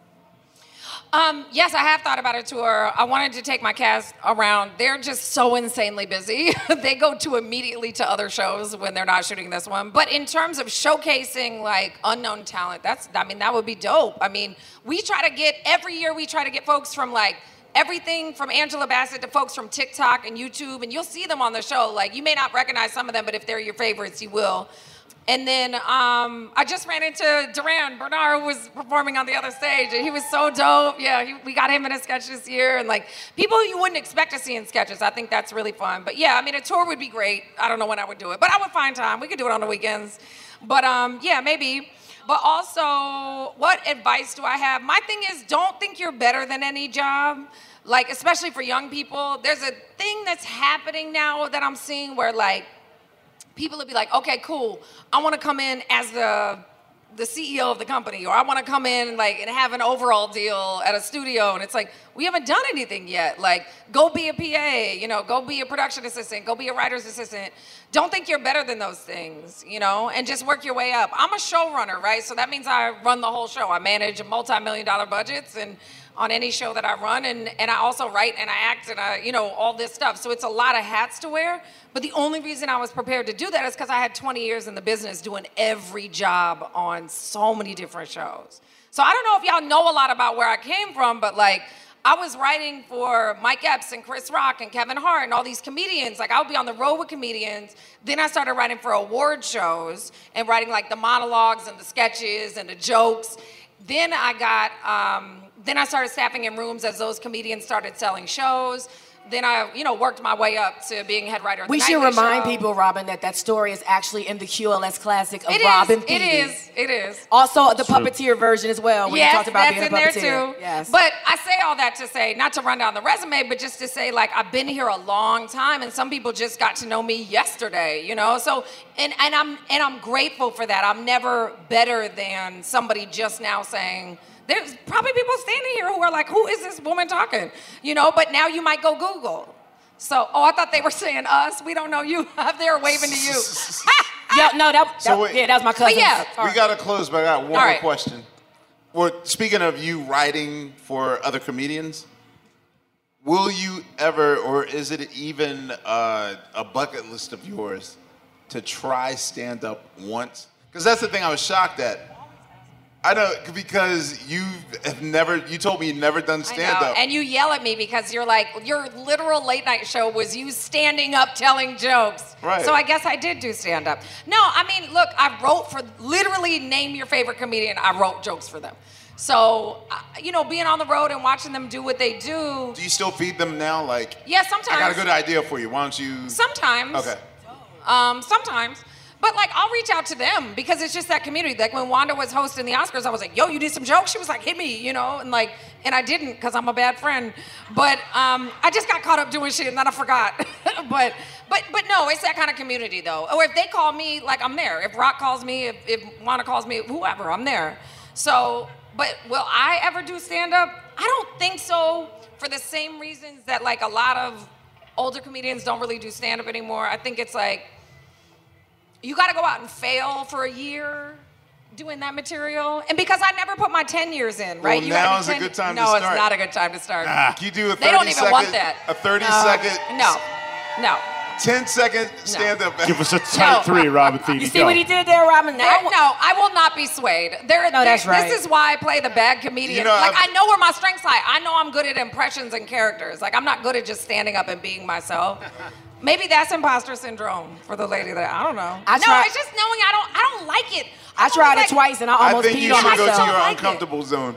Um, yes, I have thought about a tour. I wanted to take my cast around. They're just so insanely busy. They go to immediately to other shows when they're not shooting this one. But in terms of showcasing like unknown talent, that's, I mean, that would be dope. I mean, we try to get, every year we try to get folks from like everything from Angela Bassett to folks from TikTok and YouTube, and you'll see them on the show. Like, you may not recognize some of them, but if they're your favorites, you will. And then um, I just ran into Duran Bernard, who was performing on the other stage, and he was so dope. Yeah, he, we got him in a sketch this year, and like people you wouldn't expect to see in sketches. I think that's really fun. But yeah, I mean, a tour would be great. I don't know when I would do it, but I would find time. We could do it on the weekends. But um, yeah, maybe. But also, what advice do I have? My thing is, don't think you're better than any job. Like, especially for young people, there's a thing that's happening now that I'm seeing where like, people would be like, okay, cool. I want to come in as the the C E O of the company, or I want to come in like and have an overall deal at a studio. And it's like, we haven't done anything yet. Like, go be a P A, you know, go be a production assistant, go be a writer's assistant. Don't think you're better than those things, you know, and just work your way up. I'm a showrunner, right? So that means I run the whole show. I manage multi-million dollar budgets and on any show that I run, and, and I also write and I act and I, you know, all this stuff. So it's a lot of hats to wear, but the only reason I was prepared to do that is because I had twenty years in the business doing every job on so many different shows. So I don't know if y'all know a lot about where I came from, but like, I was writing for Mike Epps and Chris Rock and Kevin Hart and all these comedians. Like, I would be on the road with comedians. Then I started writing for award shows and writing like the monologues and the sketches and the jokes. Then I got, um, then I started staffing in rooms as those comedians started selling shows. Then I, you know, worked my way up to being head writer of the We should Nightly remind Show. people, Robin, that that story is actually in the Q L S classic of It is, Robin it Thede. is, it is. Also, the puppeteer version as well, when yes, you talked about that's being a in there puppeteer. too. Yes. But I say all that to say, not to run down the resume, but just to say, like, I've been here a long time, and some people just got to know me yesterday, you know. So, and and I'm and I'm grateful for that. I'm never better than somebody just now saying. There's probably people standing here who are like, who is this woman talking? You know. But now you might go Google. So, oh, I thought they were saying us. We don't know you. They were waving to you. yeah, no, that, that So wait, yeah, that was my cousin. But yeah. We got to close, but I got one All more right. question. Well, speaking of you writing for other comedians, will you ever, or is it even uh, a bucket list of yours to try stand-up once? Because that's the thing I was shocked at. I know, because you have never, you told me you've never done I know, stand-up. and you yell at me because you're like, your literal late night show was you standing up telling jokes. Right. So I guess I did do stand-up. No, I mean, look, I wrote for, literally name your favorite comedian, I wrote jokes for them. So, uh, you know, being on the road and watching them do what they do. Do you still feed them now? Like, Yeah, sometimes. I got a good idea for you. Why don't you? Sometimes. Okay. Um, sometimes. But like, I'll reach out to them because it's just that community. Like when Wanda was hosting the Oscars, I was like, yo, you did some jokes? She was like, hit me, you know? And like, and I didn't because I'm a bad friend. But um, I just got caught up doing shit and then I forgot. but but but no, it's that kind of community though. Or if they call me, like I'm there. If Rock calls me, if, if Wanda calls me, whoever, I'm there. So, but will I ever do stand-up? I don't think so, for the same reasons that like a lot of older comedians don't really do stand-up anymore. I think it's like, you got to go out and fail for a year doing that material. And because I never put my ten years in, right? Well, you now gotta be is a ten good time no, to start. No, it's not a good time to start. Ah, can you do a thirty They don't even second, want that. a thirty No. second, No, no. ten second stand-up? Give us a tight No. three, Robin Thede. You see what he did there, Robin? There, no, I will not be swayed. There, No, that's there- right. This is why I play the bad comedian. You know, like I've- I know where my strengths lie. I know I'm good at impressions and characters. Like I'm not good at just standing up and being myself. Maybe that's imposter syndrome for the lady that I don't know. I no, tried- it's just knowing I don't. I don't like it. I I'm tried always it like- twice and I I almost think peed you on should go myself. to your like it. uncomfortable zone.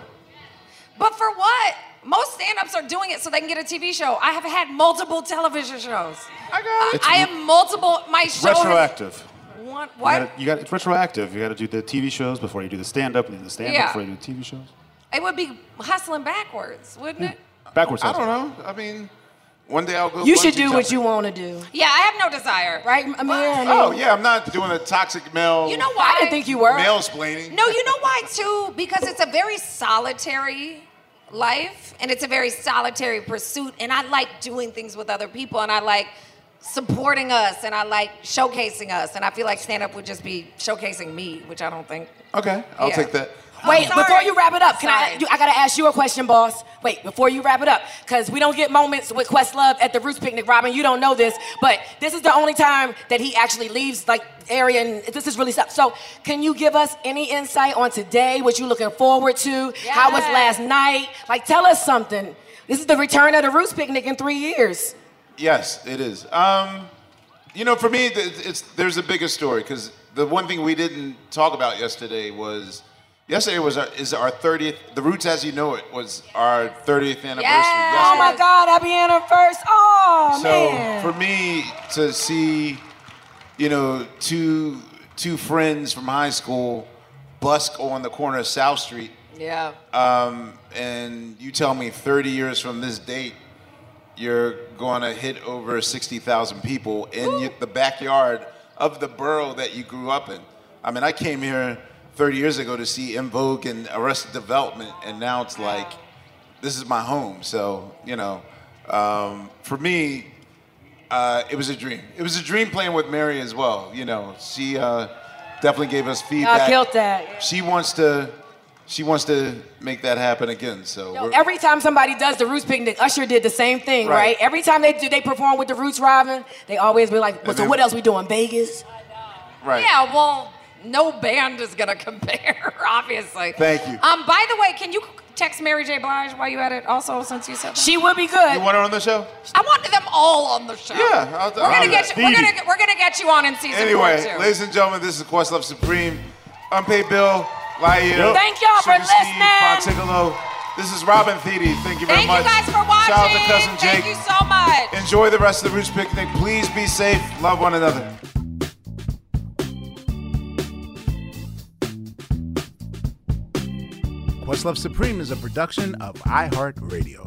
But for what? Most stand-ups are doing it so they can get a T V show. I have had multiple television shows. I got It's I have multiple. My show has- retroactive. What? You What? gotta, you got it's retroactive. You got to do the T V shows before you do the stand-up, and then the stand-up Yeah. before you do the T V shows. It would be hustling backwards, wouldn't it? Backwards. I don't know. I mean, one day I'll go. You should bungee do what jumping. you want to do. Yeah, I have no desire. Right? I mean, I mean Oh yeah, I'm not doing a toxic male. You know why? I didn't think you were. Male-splaining. No, you know why too? Because it's a very solitary life and it's a very solitary pursuit. And I like doing things with other people and I like supporting us and I like showcasing us. And I feel like stand-up would just be showcasing me, which I don't think. Okay, I'll Yeah. take that. Wait, sorry. before you wrap it up, can I? Sorry. You, I gotta ask you a question, boss. Wait, before you wrap it up, because we don't get moments with Questlove at the Roots picnic. Robin, you don't know this, but this is the only time that he actually leaves like area, and this is really stuff. So, can you give us any insight on today? What you looking forward to? How was last night? Like, tell us something. This is the return of the Roots picnic in three years. Yes, it is. Um, you know, for me, th- it's there's a bigger story because the one thing we didn't talk about yesterday was yesterday was our, is our thirtieth. The Roots, as you know it, was our thirtieth anniversary. Oh my yesterday. God, happy anniversary! Oh So man. for me to see, you know, two two friends from high school busk on the corner of South Street, Yeah. um, and you tell me thirty years from this date, you're going to hit over sixty thousand people in y- the backyard of the borough that you grew up in. I mean, I came here thirty years ago to see En Vogue and Arrested Development, and now it's like, this is my home. So, you know, um, for me, uh, it was a dream. It was a dream playing with Mary as well. You know, she uh, definitely gave us feedback. I killed that. She wants to, she wants to make that happen again. So Yo, we're- every time somebody does the Roots picnic, Usher did the same thing, right? Right. Every time they do, they perform with the Roots, Robin, they always be like, well, And so then- what else we doing? Vegas? right. Yeah, well, no band is gonna compare, obviously. Thank you. Um, by the way, can you text Mary J. Blige while you at it also, since you said that? She would be good. You want her on the show? I want them all on the show. Yeah, I'll- we're I'll gonna do get that. you. We're gonna we're gonna get you on in season Anyway, four too. ladies and gentlemen, this is Questlove Supreme. Unpaid Bill, Laia. Thank y'all for Sugar Steve, listening. Fontigolo. This is Robin Thede. Thank you very Thank you much. guys for watching. Shout out to Cousin Jake. Thank you so much. Enjoy the rest of the Roots Picnic. Please be safe. Love one another. Questlove Supreme is a production of iHeartRadio.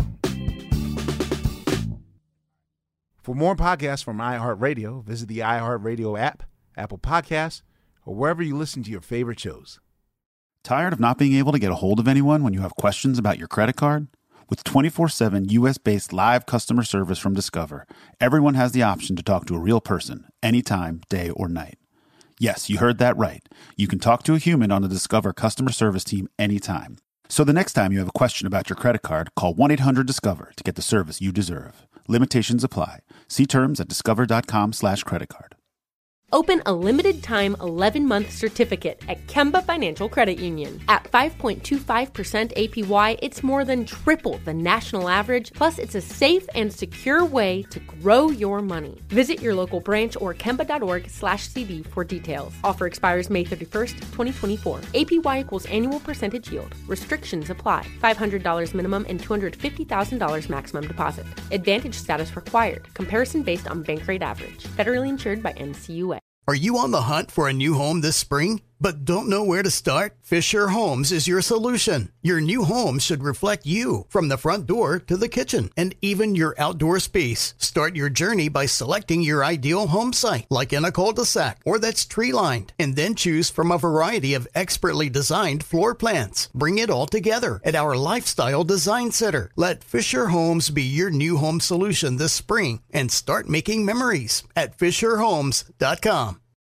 For more podcasts from iHeartRadio, visit the iHeartRadio app, Apple Podcasts, or wherever you listen to your favorite shows. Tired of not being able to get a hold of anyone when you have questions about your credit card? With twenty-four seven U S-based live customer service from Discover, everyone has the option to talk to a real person anytime, day or night. Yes, you heard that right. You can talk to a human on the Discover customer service team anytime. So the next time you have a question about your credit card, call one eight hundred discover to get the service you deserve. Limitations apply. See terms at discover.com slash credit card. Open a limited-time eleven-month certificate at Kemba Financial Credit Union. At five point two five percent A P Y, it's more than triple the national average, plus it's a safe and secure way to grow your money. Visit your local branch or kemba.org slash CD for details. Offer expires May thirty-first, twenty twenty-four. A P Y equals annual percentage yield. Restrictions apply. five hundred dollars minimum and two hundred fifty thousand dollars maximum deposit. Advantage status required. Comparison based on bank rate average. Federally insured by N C U A. Are you on the hunt for a new home this spring, but don't know where to start? Fisher Homes is your solution. Your new home should reflect you, from the front door to the kitchen, and even your outdoor space. Start your journey by selecting your ideal home site, like in a cul-de-sac or that's tree-lined, and then choose from a variety of expertly designed floor plans. Bring it all together at our Lifestyle Design Center. Let Fisher Homes be your new home solution this spring and start making memories at fisher homes dot com.